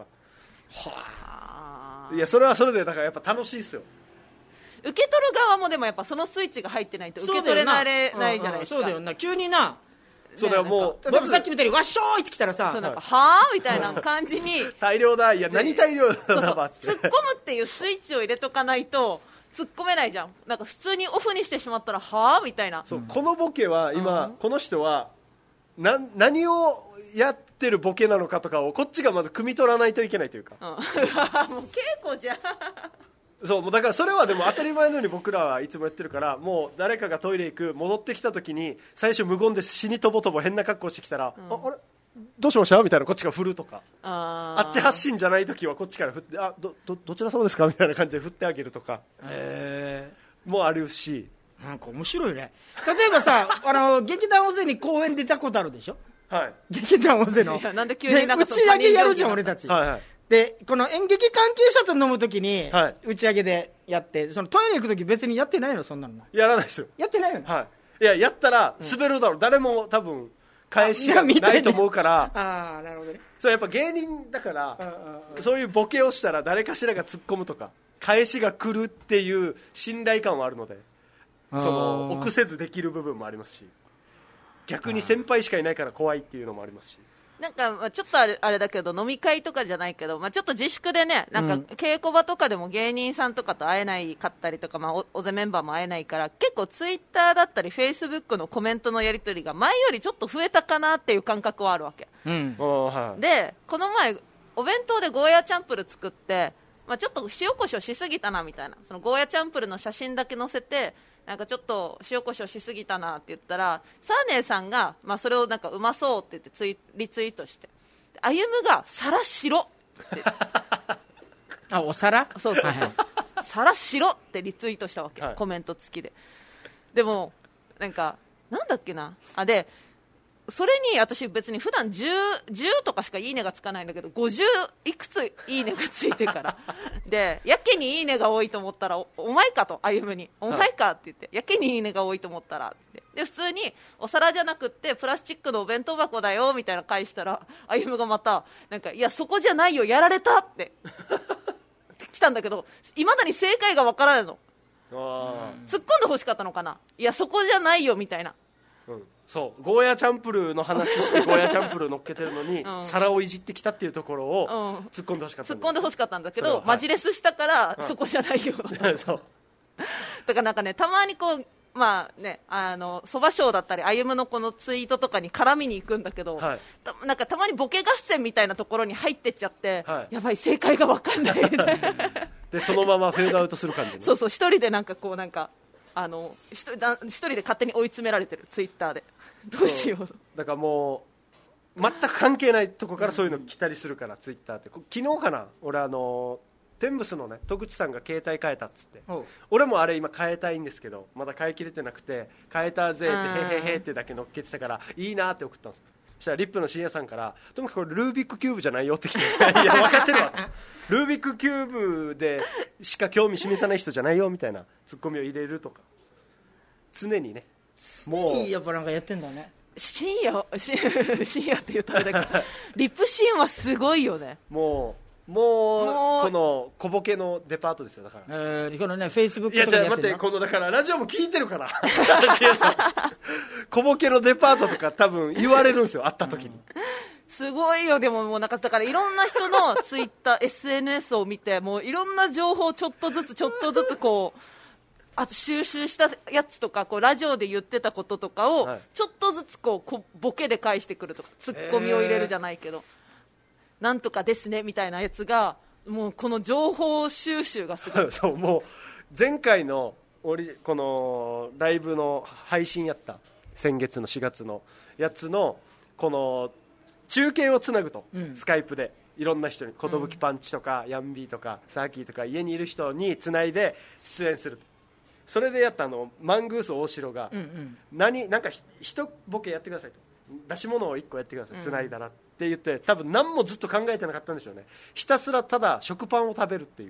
はあ、いやそれはそれでだからやっぱ楽しいっすよ。 受け取る側もでもやっぱそのスイッチが入ってないと受け取れられないじゃないですか。 そうだよな、急にな、 そうだよ、もうまずさっきみたいにわっしょーいって来たらさ、 そうなんかはぁみたいな感じに大量だ、いや何大量だそうそうばって突っ込むっていうスイッチを入れとかないと突っ込めないじゃん。なんか普通にオフにしてしまったらはぁみたいな。 そう、このボケは今、 うん、この人はな何をやってるボケなのかとかをこっちがまず汲み取らないといけないというか、うん、もう稽古じゃん。 そう、もうだからそれはでも当たり前のように僕らはいつもやってるから、もう誰かがトイレ行く戻ってきた時に最初無言で死にとぼとぼ変な格好してきたら、うん、あ, あれどうしましたみたいなこっちが振るとか、 あ, あっち発信じゃない時はこっちから振って、あ ど, ど, どちら様ですかみたいな感じで振ってあげるとか、へーもうあるし、 なんか面白いね。例えばさあの劇団大勢に公演出たことあるでしょ。 はい、 劇団大勢の。 いやなんで急になんか打ち上げやるじゃん俺たち、 はいはい、でこの演劇関係者と飲むときに、はい、打ち上げでやって、そのトイレ行くとき別にやってないの、そんなのやらないですよ。 やってないの、 はい、いややったら滑るだろう、うん、誰も多分返しがないと思うから。 ああなるほどね。 そうやっぱ芸人だから、そういうボケをしたら誰かしらが突っ込むとか返しが来るっていう信頼感はあるので、その臆せずできる部分もありますし、逆に先輩しかいないから怖いっていうのもありますし、 なんかちょっとあれ、あれだけど飲み会とかじゃないけど、まあ、ちょっと自粛でね、なんか稽古場とかでも芸人さんとかと会えないかったりとか、まあ、お, おぜメンバーも会えないから、結構ツイッターだったりフェイスブックのコメントのやり取りが前よりちょっと増えたかなっていう感覚はあるわけ、うん、でこの前お弁当でゴーヤーチャンプル作って、まあ、ちょっと塩コショウしすぎたなみたいな、そのゴーヤーチャンプルの写真だけ載せて、なんかちょっと塩コショウしすぎたなって言ったら、サーネーさんが、まあ、それをなんかうまそうって言ってツイリツイートして、歩夢が皿白ってあお皿そうそうそう皿白ってリツイートしたわけ、はい、コメント付きで。でもなんかなんだっけなあ、でそれに私別に普段 じゅう, じゅうとかしかいいねがつかないんだけど、ごじゅういくついいねがついてからでやけにいいねが多いと思ったら お, お前かと歩夢にお前かって言って、やけにいいねが多いと思ったらってで普通にお皿じゃなくってプラスチックのお弁当箱だよみたいな返したら、歩夢がまたなんかいやそこじゃないよやられたって来たんだけど、いまだに正解がわからないの。突っ込んで欲しかったのかな、いやそこじゃないよみたいな、 うん、そうゴーヤチャンプルーの話してゴーヤチャンプルー乗っけてるのに、うん、皿をいじってきたっていうところを突っ込んでほしかった、 突っ込んでほしかったんだけど、マジレスしたから、うん、そこじゃないよそうだからなんかね、たまにこうまあね、あのそば賞だったり歩夢のこのツイートとかに絡みに行くんだけど、はい、たなんかたまにボケ合戦みたいなところに入ってっちゃって、はい、やばい正解が分かんないでそのままフェードアウトする感じ、ね、 そうそう、一人でなんかこうなんかあの一人だ一人で勝手に追い詰められてるツイッターでどうしよう。 だからもう全く関係ないとこからそういうの来たりするから、うん、ツイッターって昨日かな、俺あのテンブスのね戸口さんが携帯変えたっつって、俺もあれ今変えたいんですけどまだ変えきれてなくて、変えたぜってへへへってだけ乗っけてたからいいなって送ったんです。そしたらリップの深夜さんからとにかくこれルービックキューブじゃないよって来ていや分かってるわルービックキューブでしか興味示さない人じゃないよみたいなツッコミを入れるとか、常にね、 もうやっぱなんかやってんだね。 深夜深夜って言ったらだけどリップシーンはすごいよね。 もうもうこの小ボケのデパートですよ。だから、 えー、このねフェイスブックとかでやってるの。いやじゃあ待って、このだからラジオも聞いてるから小ボケのデパートとか多分言われるんですよ、会った時に、うん、 すごいよ。でももうなんかだからいろんな人のツイッターエスエヌエス を見て、もういろんな情報をちょっとずつちょっとずつこうあと収集したやつとか、こうラジオで言ってたこととかをちょっとずつこうこボケで返してくるとか、ツッコミを入れるじゃないけど、なんとかですねみたいなやつが、もうこの情報収集がすごいそうもう前回のオリこのライブの配信やった先月のしがつのやつのこの中継をつなぐと、うん、スカイプでいろんな人に寿パンチとか、うん、ヤンビーとかサーキーとか家にいる人につないで出演すると。 それでやったあのマングース大城が、うんうん、何なんか一ボケやってくださいと、出し物をいっこやってください、つないだらって言って、多分何もずっと考えてなかったんでしょうね。ひたすらただ食パンを食べるっていう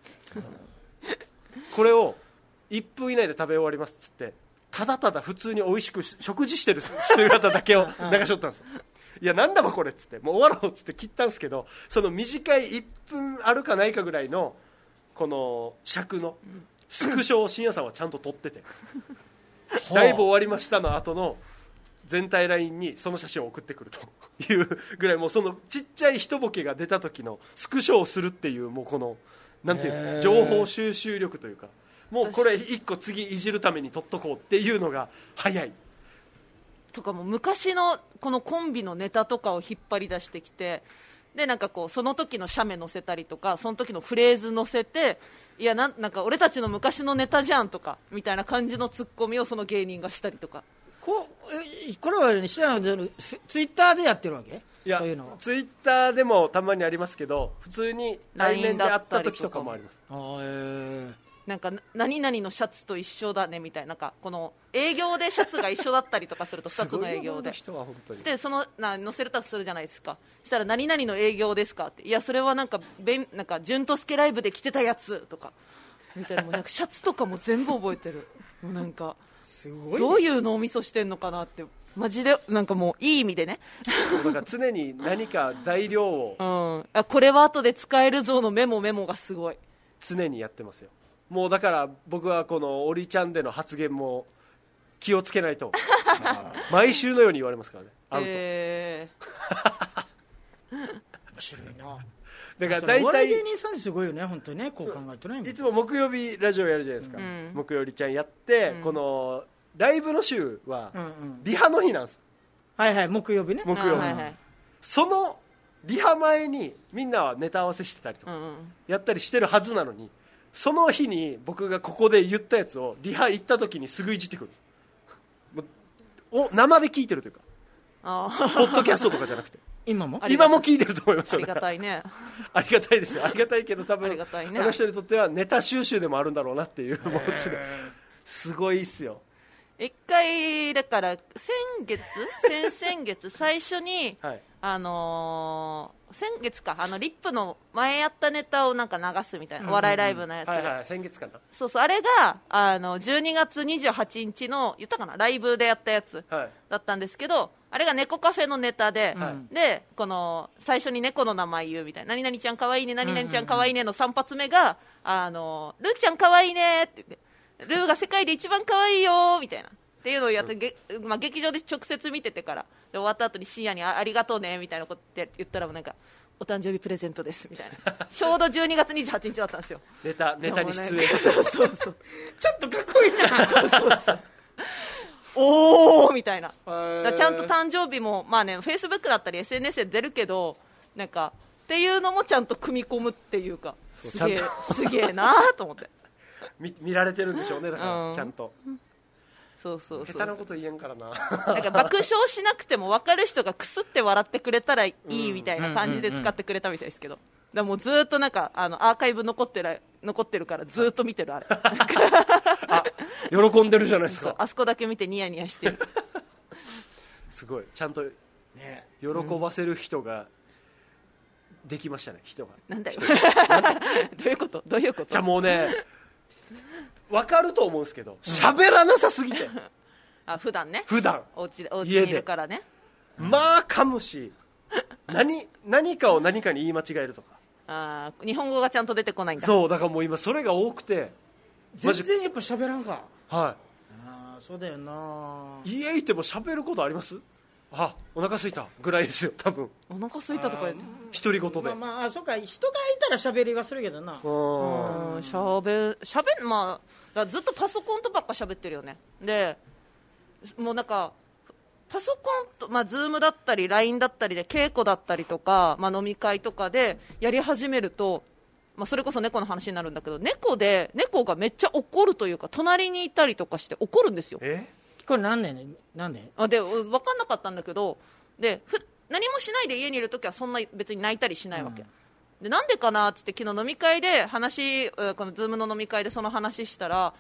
これをいっぷん以内で食べ終わりますっつって、ただただ普通に美味しく食事してる姿だけを流しとったんですよいやなんだこれっつって、もう終わろうっつって切ったんですけど、その短いいっぷんあるかないかぐらいのこの尺のスクショを深夜さんはちゃんと撮っててライブ終わりましたの後の全体ラインにその写真を送ってくるというぐらい、もうそのちっちゃい一ボケが出た時のスクショをするっていう、もうこのなんていうんですか、情報収集力というか、もうこれ一個次いじるために撮っとこうっていうのが早いとか、も昔のこのコンビのネタとかを引っ張り出してきて、でなんかこうその時の写メ載せたりとか、その時のフレーズ載せて、いや な, なんか俺たちの昔のネタじゃんとかみたいな感じのツッコミをその芸人がしたりとか。 こ, えこれは、ね、ツイッターでやってるわけ？ いや、 そういうのツイッターでもたまにありますけど、普通に対面で会った時とかもあります。 あ、えー、 なんか何々のシャツと一緒だねみたいな、なんかこの営業でシャツが一緒だったりとかするとふたつの営業で人は本当にでそのな載せるとするじゃないですか。したら何々の営業ですかって、いやそれはなんかべんなんか純とすけライブで着てたやつとかみたいな、もうなんかシャツとかも全部覚えてるもうなんかすごい、ね、 どういう脳みそしてんのかなってマジでなんかもういい意味でねだから常に何か材料を、 うん、あこれは後で使えるぞのメモメモがすごい常にやってますよ。もうだから僕はこのオリちゃんでの発言も気をつけないと毎週のように言われますからね、会うと、えー、 面白いな。 だから大体お笑い芸人さんすごいよね、本当にね、こう考えるとね。 いつも木曜日ラジオやるじゃないですか、うん、木曜日ちゃんやって、うん、このライブの週はリハの日なんです、 うんうん、はいはい、木曜日ね、 木曜日、はいはい、そのリハ前にみんなはネタ合わせしてたりとか、うんうん、やったりしてるはずなのに、その日に僕がここで言ったやつをリハ行った時にすぐいじってくるんです。お生で聞いてるというか、あポッドキャストとかじゃなくて今も今も聞いてると思いますよ。 ありがたいねありがたいですよ、ありがたいけど多分ありがたい、ね、あの人にとってはネタ収集でもあるんだろうなっていう、もうすごいっすよ。 一回だから先月先々月最初に、はい、あのー、先月かあのリップの前やったネタをなんか流すみたいな、うんうんうん、お笑いライブのやつ、 はいはい、先月かな、 そうそう、あれがあのじゅうにがつにじゅうはちにちの言ったかなライブでやったやつだったんですけど、はい、あれが猫カフェのネタで、はい、でこの最初に猫の名前言うみたいな、何々ちゃんかわいいね、何々ちゃんかわいいねのさん発目が、あのルーちゃんかわいいねって言って、ルーが世界で一番かわいいよみたいなっていうのをやって、うんまあ、劇場で直接見ててからで終わった後に深夜に あ, ありがとうねみたいなことって言ったら、もうなんかお誕生日プレゼントですみたいなちょうどじゅうにがつにじゅうはちにちだったんですよ。 ネタネタに出演そうそうそうちょっとかっこいいなそうそうそうおーみたいな、だちゃんと誕生日もまあね、フェイスブックだったり エスエヌエス で出るけど、なんかっていうのもちゃんと組み込むっていうか、すげえすげえなと思って見, 見られてるんでしょうね、だから、うん、ちゃんとそうそうそう、 下手なこと言えんからななんか爆笑しなくても分かる人がクスって笑ってくれたらいいみたいな感じで使ってくれたみたいですけど、だもうずっとなんかあのアーカイブ残ってる残ってるからずっと見てるあれあ喜んでるじゃないですか。 あそこだけ見てニヤニヤしてるすごいちゃんと、ね、喜ばせる人ができましたね、人が。 なんだよどういうことどういうこと。 じゃあもうね分かると思うんですけど、喋らなさすぎてあ普段ね、 普段お家でお家にいるからね、 まあ噛むし何, 何かを何かに言い間違えるとか、 あ日本語がちゃんと出てこないんだ。 そうだからもう今それが多くて全然やっぱ喋らんか。 はい、 あそうだよな。 家いても喋ることあります？あお腹空いたぐらいですよ多分。 お腹空いたとか言って独り言で、 まあまあ、あそうか、人がいたら喋りはするけどな。 うん喋喋まあだずっとパソコンとばっか喋ってるよね。でもうなんかパソコンと、まあ、ズームだったり ライン だったりで稽古だったりとか、まあ、飲み会とかでやり始めると、まあ、それこそ猫の話になるんだけど、猫で猫がめっちゃ怒るというか、隣にいたりとかして怒るんですよ。 えこれ何年なんであで分かんなかったんだけど、でふ何もしないで家にいるときはそんな別に泣いたりしないわけ、うん、でなんでかなって言って昨日飲み会で話このズームの飲み会でその話したら、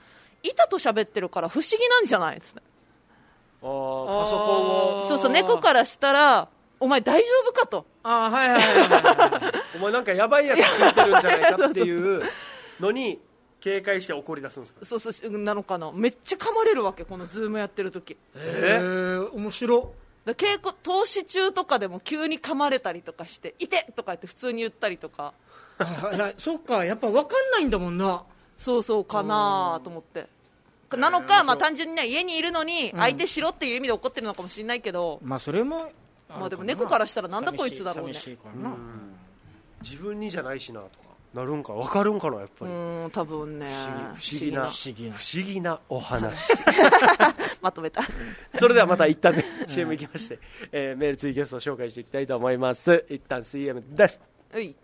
板と喋ってるから不思議なんじゃないですね。 あパソコンをそうそう、猫からしたらお前大丈夫かと、 あはいはいはいお前なんかやばいやつ聞いてるんじゃないかっていうのに警戒して怒り出すんですか。 そうそうなのかな。めっちゃ噛まれるわけ、このズームやってる時。 えー、面白だ稽古投資中とかでも急に噛まれたりとかしていてとか言って普通に言ったりとか。 あいやそっか、やっぱ分かんないんだもんな。 そうそうかなと思ってなのか、まあ、単純にね家にいるのに相手しろっていう意味で怒ってるのかもしれないけど、 まあそれもまあでも猫からしたらなんだこいつだろうね。 寂しいからな。 自分にじゃないしなとかなるんか分かるんかなやっぱり。 うん多分ね不思議な不思議な不思議なお話まとめたそれではまた一旦ね シーエム 行きまして、えー、メールツイキャストを紹介していきたいと思います。一旦 シーエム です。 うい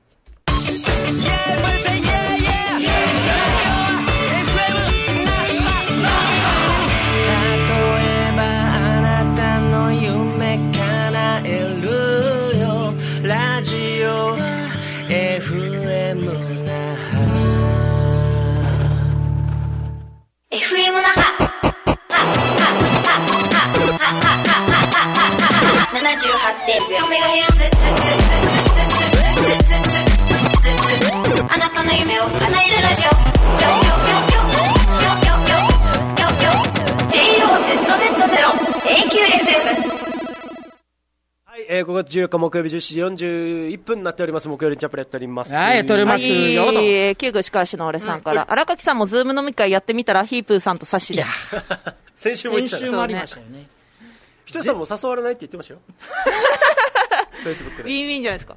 ラジオ エフエム 那覇エフエム 那覇 ななじゅうはちてんゼロ メガヘルツあなたの夢を叶えるラジオ ジェイオーゼットゼットゼロ エーキューエフエム。 えー、ごがつじゅうよっか木曜日じゅうしちじよんじゅういっぷんになっております。木曜日チャップルやっております。 はい、撮れますよと。 はい、旧具歯科医師の俺さんから、荒、うん、垣さんもズーム飲み会やってみたらヒープーさんとサッシで。 先週も言ってた先週もありましたよね。 ひとりさんも誘われないって言ってましたよ。フェイスブックで。 ウィンウィンじゃないですか。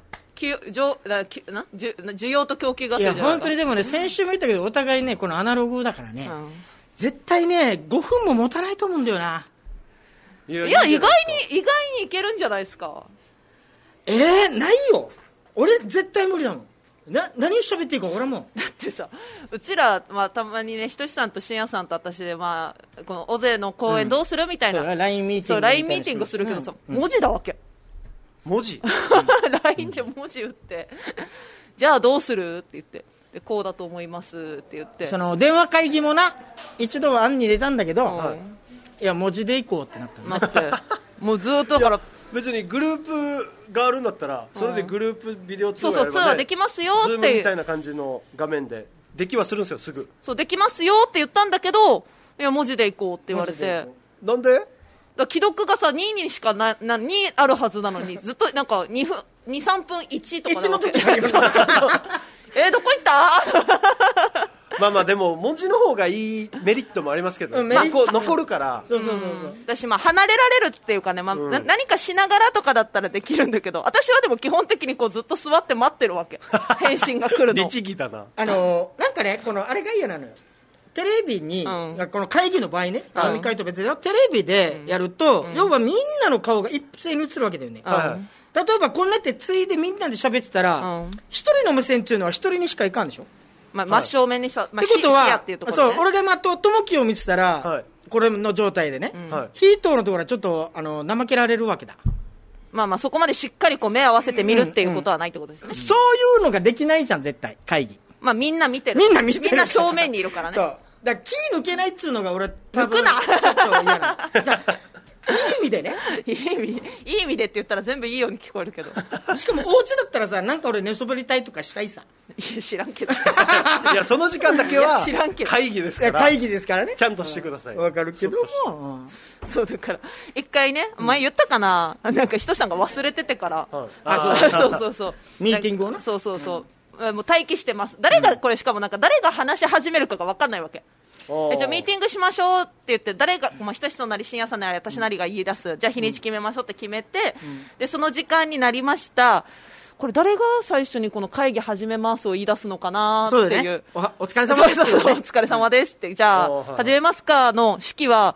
需要と供給があってるじゃないですか。 いや本当にでもね、先週も言ったけどお互いねこのアナログだからね、うん、絶対ねごふんも持たないと思うんだよな。 いや, いや意外に意外にいけるんじゃないですか。 えー、ないよ。俺絶対無理だもん。な何喋っていいか俺もだってさうちら、まあ、たまにねひとしさんとしんやさんと私で、まあ、この尾瀬の公演どうするみたいな、 うん、ラインミーティングそう ライン ミーティングするけどさ、うん、文字だわけ。 文字ライン で文字打ってじゃあどうするって言ってでこうだと思いますって言ってその電話会議もな一度は案に出たんだけど、うん、いや文字でいこうってなった、ね、 なってもうずっとだから別にグループがあるんだったらそれでグループビデオ通話やれば、ね、 そうそう通話できますよってズームみたいな感じの画面でできはするんですよ。すぐそうできますよって言ったんだけどいや文字でいこうって言われてなんでだ既読がさににしかななにあるはずなのにずっとなんかにふんにさんぷんいちとかいちの時あるよえー、どこ行ったまあまあでも文字の方がいいメリットもありますけど、うん、残, 残るからそうそうそうそう、うん、 私まあ離れられるっていうかね、まあうん、な何かしながらとかだったらできるんだけど私はでも基本的にこうずっと座って待ってるわけ返信が来るの律儀だな。 あのー、なんかねこのあれが嫌なのよ。テレビに、うん、この会議の場合ね、うん、飲み会と別でテレビでやると、うん、要はみんなの顔が一斉に映るわけだよね、うん、例えばこんなってついでみんなで喋ってたら一、うん、人の目線っていうのは一人にしかいかんでしょ。 まあ、真正面にさ、まあ、 ってことは視野っていうところ、ね、 そう俺がまと友樹を見てたら、はい、これの状態でね、うん、ヒートのところはちょっとあの怠けられるわけだ。 まあまあそこまでしっかりこう目合わせて見るっていうことはないってことですね、うんうん、 そういうのができないじゃん絶対会議。 まあみんな見てるみんな見てるみんな正面にいるからね。 そうだから気抜けないっつうのが俺多分抜くなちょっと嫌ないい意味でねいい意味いい意味でって言ったら全部いいように聞こえるけどしかもお家だったらさなんか俺寝そべりたいとかしたいさ。 いや知らんけどいやその時間だけは知らんけど会議ですから会議ですからねちゃんとしてください。 わかるけどもそうだから一回ね前言ったかな、うん、なんかひとしさんが忘れててから、 はい、あそうそうそうそうミーティングをなそうそうそう、うん、もう待機してます。誰がこれしかもなんか誰が話し始めるかが分かんないわけ。えじゃあミーティングしましょうって言って誰が、まあ、ひとしさんなり深夜さんなり私なりが言い出す。じゃあ日にち決めましょうって決めて、うん、でその時間になりました。これ誰が最初にこの会議始めますを言い出すのかなっていう。そうだね、 お, お疲れ様です、ね、 そうそうお疲れ様ですってじゃあ始めますかの式は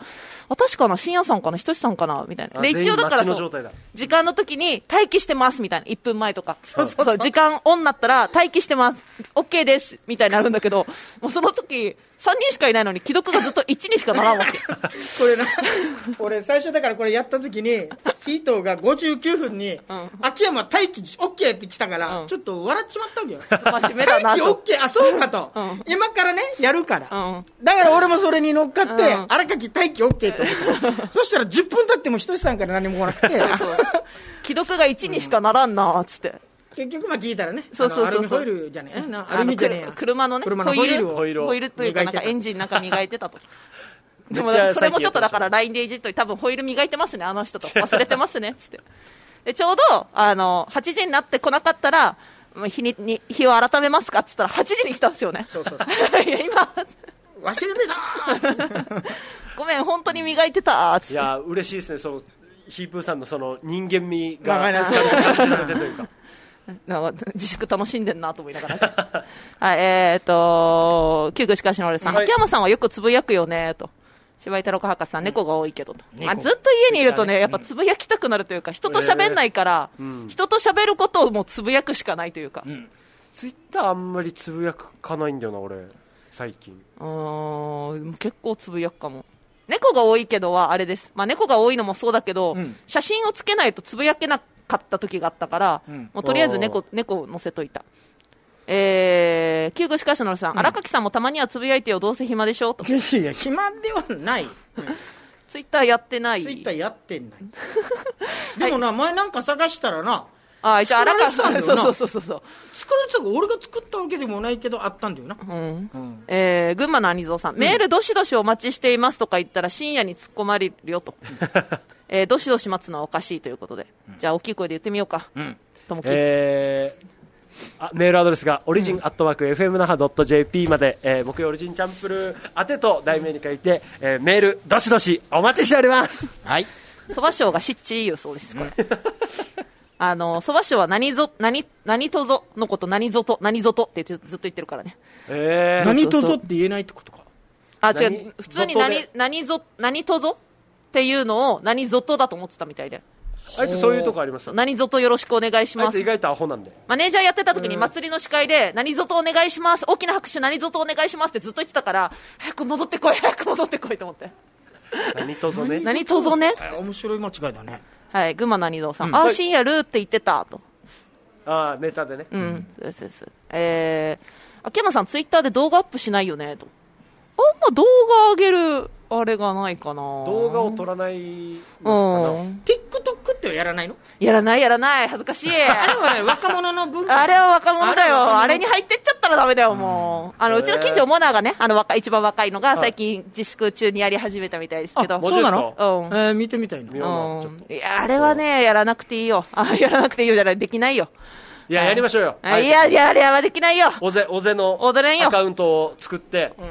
あ、確かな、深夜さんかな、ひとしさんかな、みたいな。で、一応だからそう、時間の時に待機してます、みたいな。いっぷんまえとか。そうそうそう。時間オンになったら、待機してます、OK です、みたいになるんだけど、もうその時、さんにんしかいないのに、既読がずっといちにしかならんわけ。 これな、俺最初だからこれやった時に、ヒートがごじゅうきゅうふんに、うん、秋山待機 OK って来たから、うん、ちょっと笑っちまったわけよ。 真面目だなと。 待機 OK、あ、そうかと。うん、今からね、やるから。うん、だから俺もそれに乗っかって、うん、荒垣待機 OK って思った。そしたらじゅっぷん経ってもひとしさんから何も来なくて。そうそう既読がいちにしかならんな、つって。 結局まあ聞いたらね、 そうそうそうそう、 アルミホイルじゃねえな、アルミじゃねえや、 車のね、 車のホイールをホイールをホイールというかなんかエンジンなんか磨いてたと。でもそれもちょっとだから ライン でいじっといて、多分ホイール磨いてますね、あの人と忘れてますねっつって。でちょうどあのはちじになってこなかったら日にに日を改めますかっつったらはちじに来たんですよね。 そうそうそういや今忘れてたごめん本当に磨いてたっつって。いや嬉しいですね、そのヒープーさんのその人間味が感じられてというか。 なんか自粛楽しんでんなと思いながらはい、えーと旧具しかしの俺さん、はい、秋山さんはよくつぶやくよねと、柴井太郎博士さん、猫が多いけどと、まあ、ずっと家にいるとねやっぱつぶやきたくなるというか、人と喋んないから、えーうん、人と喋ることをもうつぶやくしかないというか、うん、 ツイッターあんまりつぶやかないんだよな俺最近。 うーん結構つぶやくかも。猫が多いけどはあれです、まあ、猫が多いのもそうだけど、うん、写真をつけないとつぶやけなかった時があったから、うん、もうとりあえず猫猫載せといた。えー、旧具しかしのるさん、うん、荒垣さんもたまにはつぶやいてよ、どうせ暇でしょと。 いやいや暇ではない、うん、 ツイッターやってない。 ツイッターやってないでもな、はい、前なんか探したらな、 あ、じゃあ荒垣さん、そうそうそうそう、作られてたから俺が作ったわけでもないけどあったんだよな、うんうん、えー、群馬の兄蔵さん、うん、メールどしどしお待ちしていますとか言ったら深夜に突っ込まれるよとえー、どしどし待つのはおかしいということで、うん、じゃあ大きい声で言ってみようか、うん、ともき、 えーあメールアドレスがオリジンアットマーク エフエム那覇ドットジェーピー まで、えー、木曜オリジンチャンプルー宛てと題名に書いて、えー、メールどしどしお待ちしております。 はい、 そば賞がしっち言うそうですこれ、うん、あのそば賞は何ぞ何何とぞのこと何ぞと何ぞとってずっと言ってるからね、 えー、何とぞって言えないってことか。 あ違う、普通に何何ぞ何とぞっていうのを何ぞとだと思ってたみたいで、 あいつそういうとこあります。 何ぞとよろしくお願いします。 あいつ意外とアホなんで、 マネージャーやってた時に祭りの司会で何ぞとお願いします、大きな拍手何ぞとお願いしますってずっと言ってたから、早く戻ってこい早く戻ってこいと思って。 何とぞね何とぞね面白い間違いだね。 はい、群馬の兄蔵さん、うん、あー深夜ルーって言ってたと。 ああネタでね、 うん、そうです。えー、秋山さんツイッターで動画アップしないよねと。あんま動画上げるあれがないかな。 動画を撮らないのかな、うん、TikTok ってやらないの。 やらないやらない恥ずかしいあれはね若者の文化。 あれは若者だよ。 あ, あれに入ってっちゃったらダメだよもう、うん、あのうちの近所モナーがね、あの若一番若いのが最近自粛中にやり始めたみたいですけど。 そうなの、うん、えー、見てみたいな、 うん、いやあれはねやらなくていいよ。あやらなくていいよじゃない、できないよ。 いややりましょうよ。 いやいやいやあれはできないよ。 おぜおぜのアカウントを作って、うん、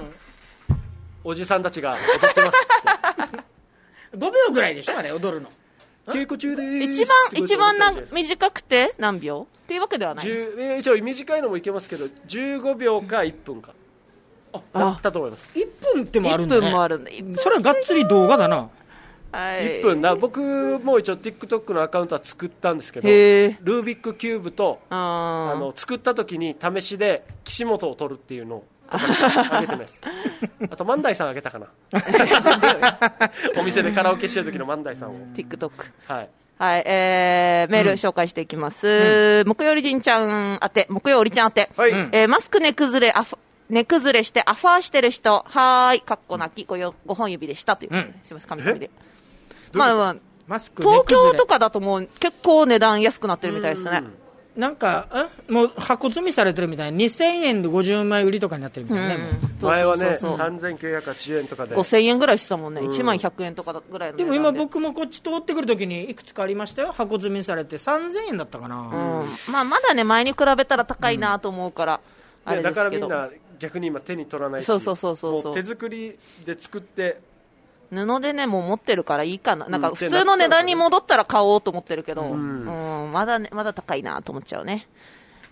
おじさんたちが踊ってますっつってごびょうぐらいでしょあれ踊るの。 稽古中でーす。一番一番な短くて何秒っていうわけではない。 えー、一応短いのもいけますけどじゅうごびょうかいっぷんかあだったと思います。 いっぷんってもあるんだね。いっぷんもあるんだ。 それはがっつり動画だな。 はい、 いっぷんだ。僕も一応 TikTok のアカウントは作ったんですけど、ルービックキューブとああの作った時に試しで岸本を撮るっていうのをあげてないですあと万代さんあげたかなお店でカラオケしてる時の万代さんを TikTok はい、 はいえー、メール紹介していきます、うん、木曜りじんちゃん宛て木曜りちゃん宛て、はいえー、マスク寝崩れアフ寝崩れしてアファーしてる人はーいかっこなきご本指でしたということで、うん、すみません紙紙でまあまあマスク東京とかだともう結構値段安くなってるみたいですね。 なんかもう箱積みされてるみたいなにせんえんでごじゅうまい売りとかになってるみたいなね、 うん、前はねさんぜんきゅうひゃくはちじゅうえんとかでごせんえんぐらいしてたもんね、うん、いちまんひゃくえんとかぐらいの値段で。 でも今僕もこっち通ってくるときにいくつかありましたよ。箱積みされてさんぜんえんだったかな、 うんまあ、まだね前に比べたら高いなと思うから、うん、あれですけどだからみんな逆に今手に取らないしそうそうそうそうもう手作りで作って布でねもう持ってるからいいかな、なんか普通の値段に戻ったら買おうと思ってるけど、うんうん、まだねまだ高いなと思っちゃうね。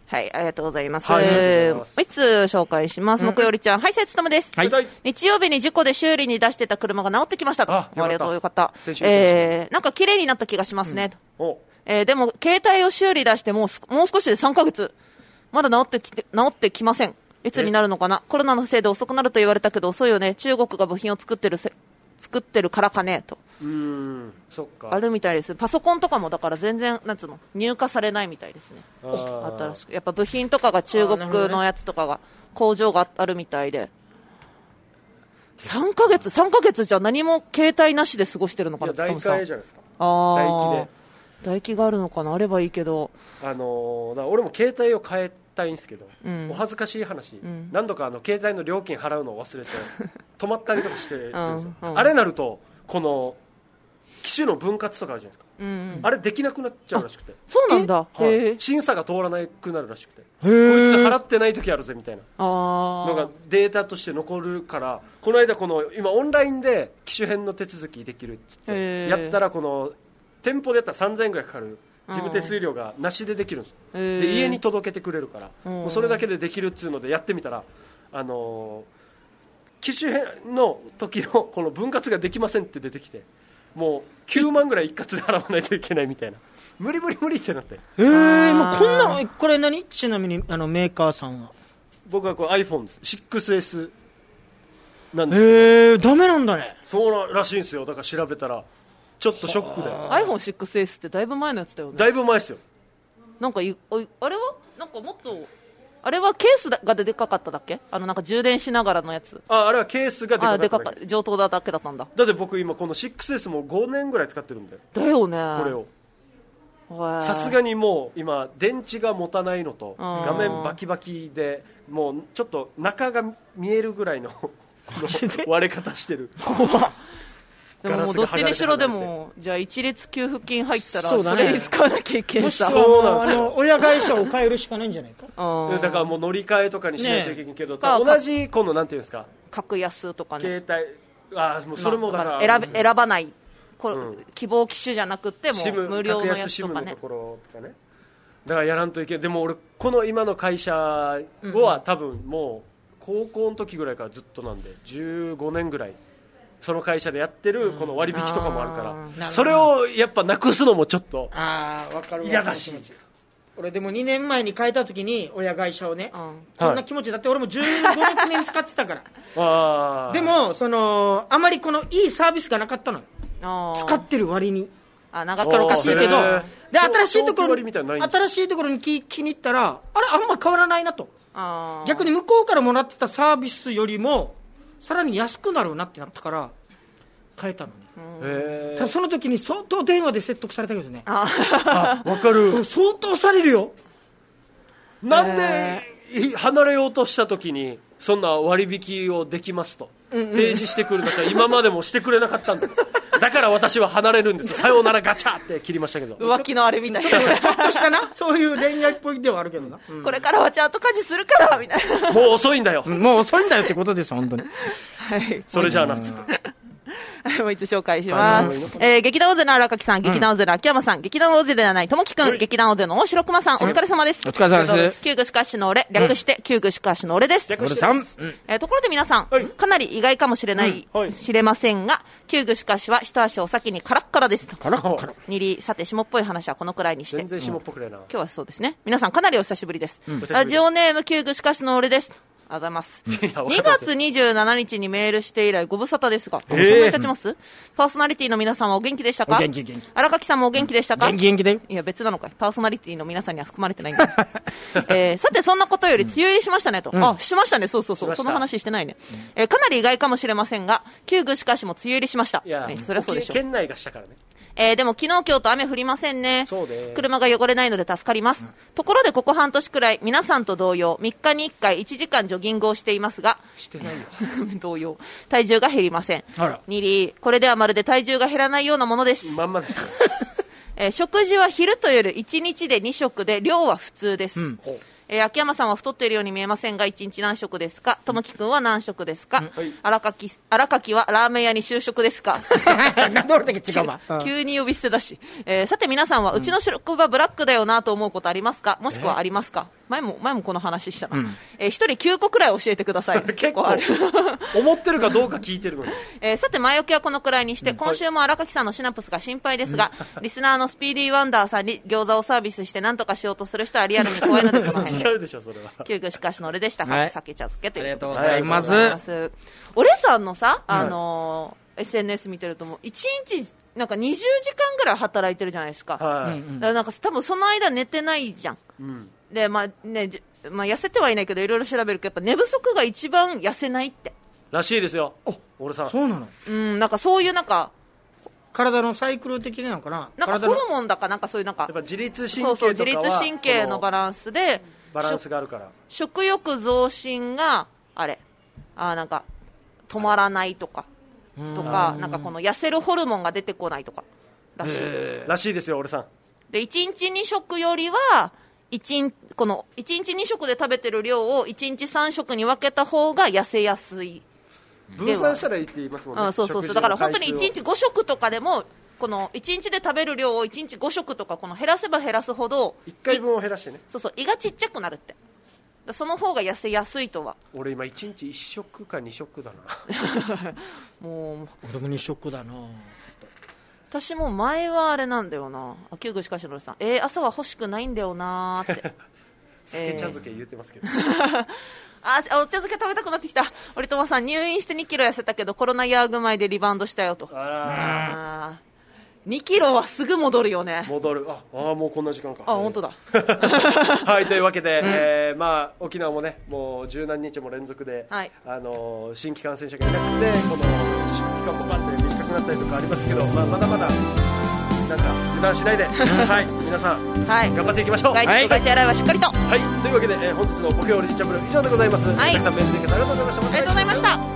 はい、ありがとうございます。 はい、 いつ紹介します。木曜日ちゃん、はい、せつともです。 はい。 日曜日に事故で修理に出してた車が直ってきましたと。 あ、 ありがとう、よかった。 えー、なんか綺麗になった気がしますね。 うん、おえー、でも、携帯を修理出してもう、もう少しでさんかげつ。まだ直ってきて、直ってきません。いつになるのかな。コロナのせいで遅くなると言われたけど遅いよね。中国が部品を作ってるせ、作ってるからかねと。 うーん、そっか。 あるみたいです。パソコンとかもだから全然なんつうの入荷されないみたいですね。 あ新しくやっぱ部品とかが中国のやつとかが工場があるみたいで。さんかげつさんかげつじゃ何も携帯なしで過ごしてるのかな。 代替じゃないですか。 ああ。 代機で。 唾液があるのかな、あればいいけど、 あのー、だ俺も携帯を変えたいんですけど、 うん、 お恥ずかしい話、 うん、 何度かあの携帯の料金払うのを忘れて止まったりとかしてるんですよ、 うんうん、 あれなるとこの機種の分割とかあるじゃないですか、うんうん、あれできなくなっちゃうらしくて。 そうなんだ、 はい、審査が通らなくなるらしくて、こいつ払ってない時あるぜみたいなのがデータとして残るから、この間この今オンラインで機種変の手続きできるっつってやったら、この店舗でやったらさんぜんえんぐらいかかる事務手数料がなしでできるんですよ。で家に届けてくれるから、もうそれだけでできるっつうのでやってみたら、あのー、機種変の時のこの分割ができませんって出てきて、もうきゅうまんぐらい一括で払わないといけないみたいな、無理無理無理ってなって、 えー、もうこんなの、これ何、ちなみにあのメーカーさんは。 僕はこう アイフォン です。 シックスエス なんですけど、 えー、ダメなんだね。 そうらしいんですよ。だから調べたらちょっとショックで、 アイフォンシックスエス ってだいぶ前のやつだよね。 だいぶ前ですよ。 なんかいあれはなんかもっと、あれはケースがでかかっただっけ、あのなんか充電しながらのやつ。 ああれはケースがでかかっただけ。 あでかか上等だだけだったんだ。 だって僕今この シックスエス もごねんぐらい使ってるんで。 だよね、 これをさすがにもう今電池が持たないのと画面バキバキで、もうちょっと中が見えるぐらいの割れ方してるでももうどっちにしろでも、じゃあ一律給付金入ったらそそれに使わなきゃいけないさ。 そうなんですよ。あの親会社を変えるしかないんじゃないか。 だからもう乗り換えとかにしないといけないけど、ね、同じこのなんていうんですか、 格安とかね、 携帯、あもうそれもだから、 まあ、選, 選ばないこ、うん、希望機種じゃなくても無料のやつとかね、 ところとかね、だからやらんといけない。でも俺この今の会社は多分もう高校の時ぐらいからずっとなんでじゅうごねんぐらいその会社でやってるこの割引とかもあるから、それをやっぱなくすのもちょっと嫌だし。 俺でもにねんまえに変えた時に親会社をね、うん、こんな気持ちだって、俺もじゅうご、ろくねん使ってたからあでもそのあまりこのいいサービスがなかったのよ、使ってる割に。 あ長かったおかしいけど、で新しいところに新しいところに気, 気に入ったら、あれあんま変わらないなと、あ逆に向こうからもらってたサービスよりもさらに安くなるなってなったから変えたのね。ただその時に相当電話で説得されたけどね。 あ分かる。 相当されるよ。 なんで離れようとした時にそんな割引をできますと提示してくるんだったら、今までもしてくれなかったんだだから私は離れるんです、さようならガチャって切りましたけど、 浮気のあれみたいなちょっとしたなそういう恋愛っぽいではあるけどな、 うん、これからはちゃんと家事するからみたいな、 もう遅いんだよもう遅いんだよってことです本当にはい、 それじゃあなっつってもう一つ紹介します。えー、劇団大勢の荒垣さん、劇団大勢の秋山さん、劇団大勢ではないともきくん、劇団大勢の大城熊さん、お疲れ様です。 お疲れ様です。 旧具しかしの俺、略して旧具しかしの俺です。 略してです。 えー、ところで皆さん、かなり意外かもしれない、知れませんが、旧具しかしは一足お先にカラッカラです。 カラッカラ。 にり、さて、下っぽい話はこのくらいにして。 全然下っぽくないな。 今日はそうですね。皆さんかなりお久しぶりです。ラジオネーム旧具しかしの俺です。ありがとうございます。にがつにじゅうしちにちにメールして以来ご無沙汰ですが、そんなに経ちます？パーソナリティの皆さんはお元気でしたか？ お元気元気。 荒垣さんもお元気でしたか？ 元気元気で。 いや別なのかい。パーソナリティの皆さんには含まれてないんだ。えー、さてそんなことより梅雨入りしましたねと。うん、あ、しましたね。そうそうそう。その話してないね。うん、えー、かなり意外かもしれませんが、旧具しかしも梅雨入りしました。 いや、 ね、そりゃそうでしょう。 県内がしたからね。 えー、でも昨日今日と雨降りませんね。 そうで車が汚れないので助かります、うん、ところでここ半年くらい皆さんと同様みっかにいっかいいちじかんジョギングをしていますが、 してないよ同様体重が減りません。 あらにりこれではまるで体重が減らないようなものです。 まんまですよえー、食事は昼と夜いちにちでに食で量は普通です、うん、えー、秋山さんは太っているように見えませんがいちにち何食ですか？ともきくんは何食ですか？荒垣、荒垣はラーメン屋に就職ですか？ なんで俺だけ違うわ急に呼び捨てだし、えー、さて皆さんはうちの職場ブラックだよなと思うことありますか？もしくはありますか？ 前も前もこの話したな、うん、えー、ひとりきゅうこくらい教えてください結構ある思ってるかどうか聞いてるのに、 えー、さて前置きはこのくらいにして、うん、今週も荒垣さんのシナプスが心配ですが、はい、リスナーのスピーディーワンダーさんに餃子をサービスして何とかしようとする人はリアルに怖いのでこの辺で違うでしょそれは。 救急しかしの俺でした、はい、酒茶漬けということでありがとうございます。 俺さんのさ、あのーはい、エスエヌエス 見てるともういちにちなんかにじゅうじかんぐらい働いてるじゃないですか、はい、だからなんか多分その間寝てないじゃん、うん、でまあねまあ、痩せてはいないけどいろいろ調べるとやっぱ寝不足が一番痩せないってらしいですよ。俺さんそうなの、 うん、なんかそういうなんか体のサイクル的なのかな、 なんかホルモンだかなんかそういうなんかやっぱ自律神経とかはそうそう自律神経のバランスでバランスがあるから食欲増進があれあなんか止まらないとかとかなんかこの痩せるホルモンが出てこないとからしいらしいですよ俺さんでいちにちに食よりは1このいちにちに食で食べてる量をいちにちさん食に分けた方が痩せやすい。 分散したらいいって言いますもんね。 あそうそうそうだから本当にいちにちご食とかでもこのいちにちで食べる量をいちにちご食とかこの減らせば減らすほどいっかいぶんを減らしてねそうそう胃がちっちゃくなるってだその方が痩せやすいとは。 俺今いちにちいっ食かに食だなもう俺もに食だな。 私も前はあれなんだよなあ救急しかしのりさんえー、朝は欲しくないんだよなーって酒茶漬け言ってますけど、えー、あお茶漬け食べたくなってきた。折友さん入院してにキロ痩せたけどコロナヤーグ前でリバウンドしたよと。ああにキロはすぐ戻るよね。 戻る。ああもうこんな時間か。 あ本当だはいというわけで、うんえーまあ、沖縄もねもう十何日も連続で、はいあのー、新規感染者がいなくてこの自粛期間もバッて短くなったりとかありますけど、まあ、まだまだなんか油断しないで、はい、皆さん、はい、頑張っていきましょう。 外出外手洗いはしっかりと、 はい、というわけで、えー、本日のボケオリジンチャンプル以上でございます。はい、たくさんメッセージありがとうございました。 ありがとうございました。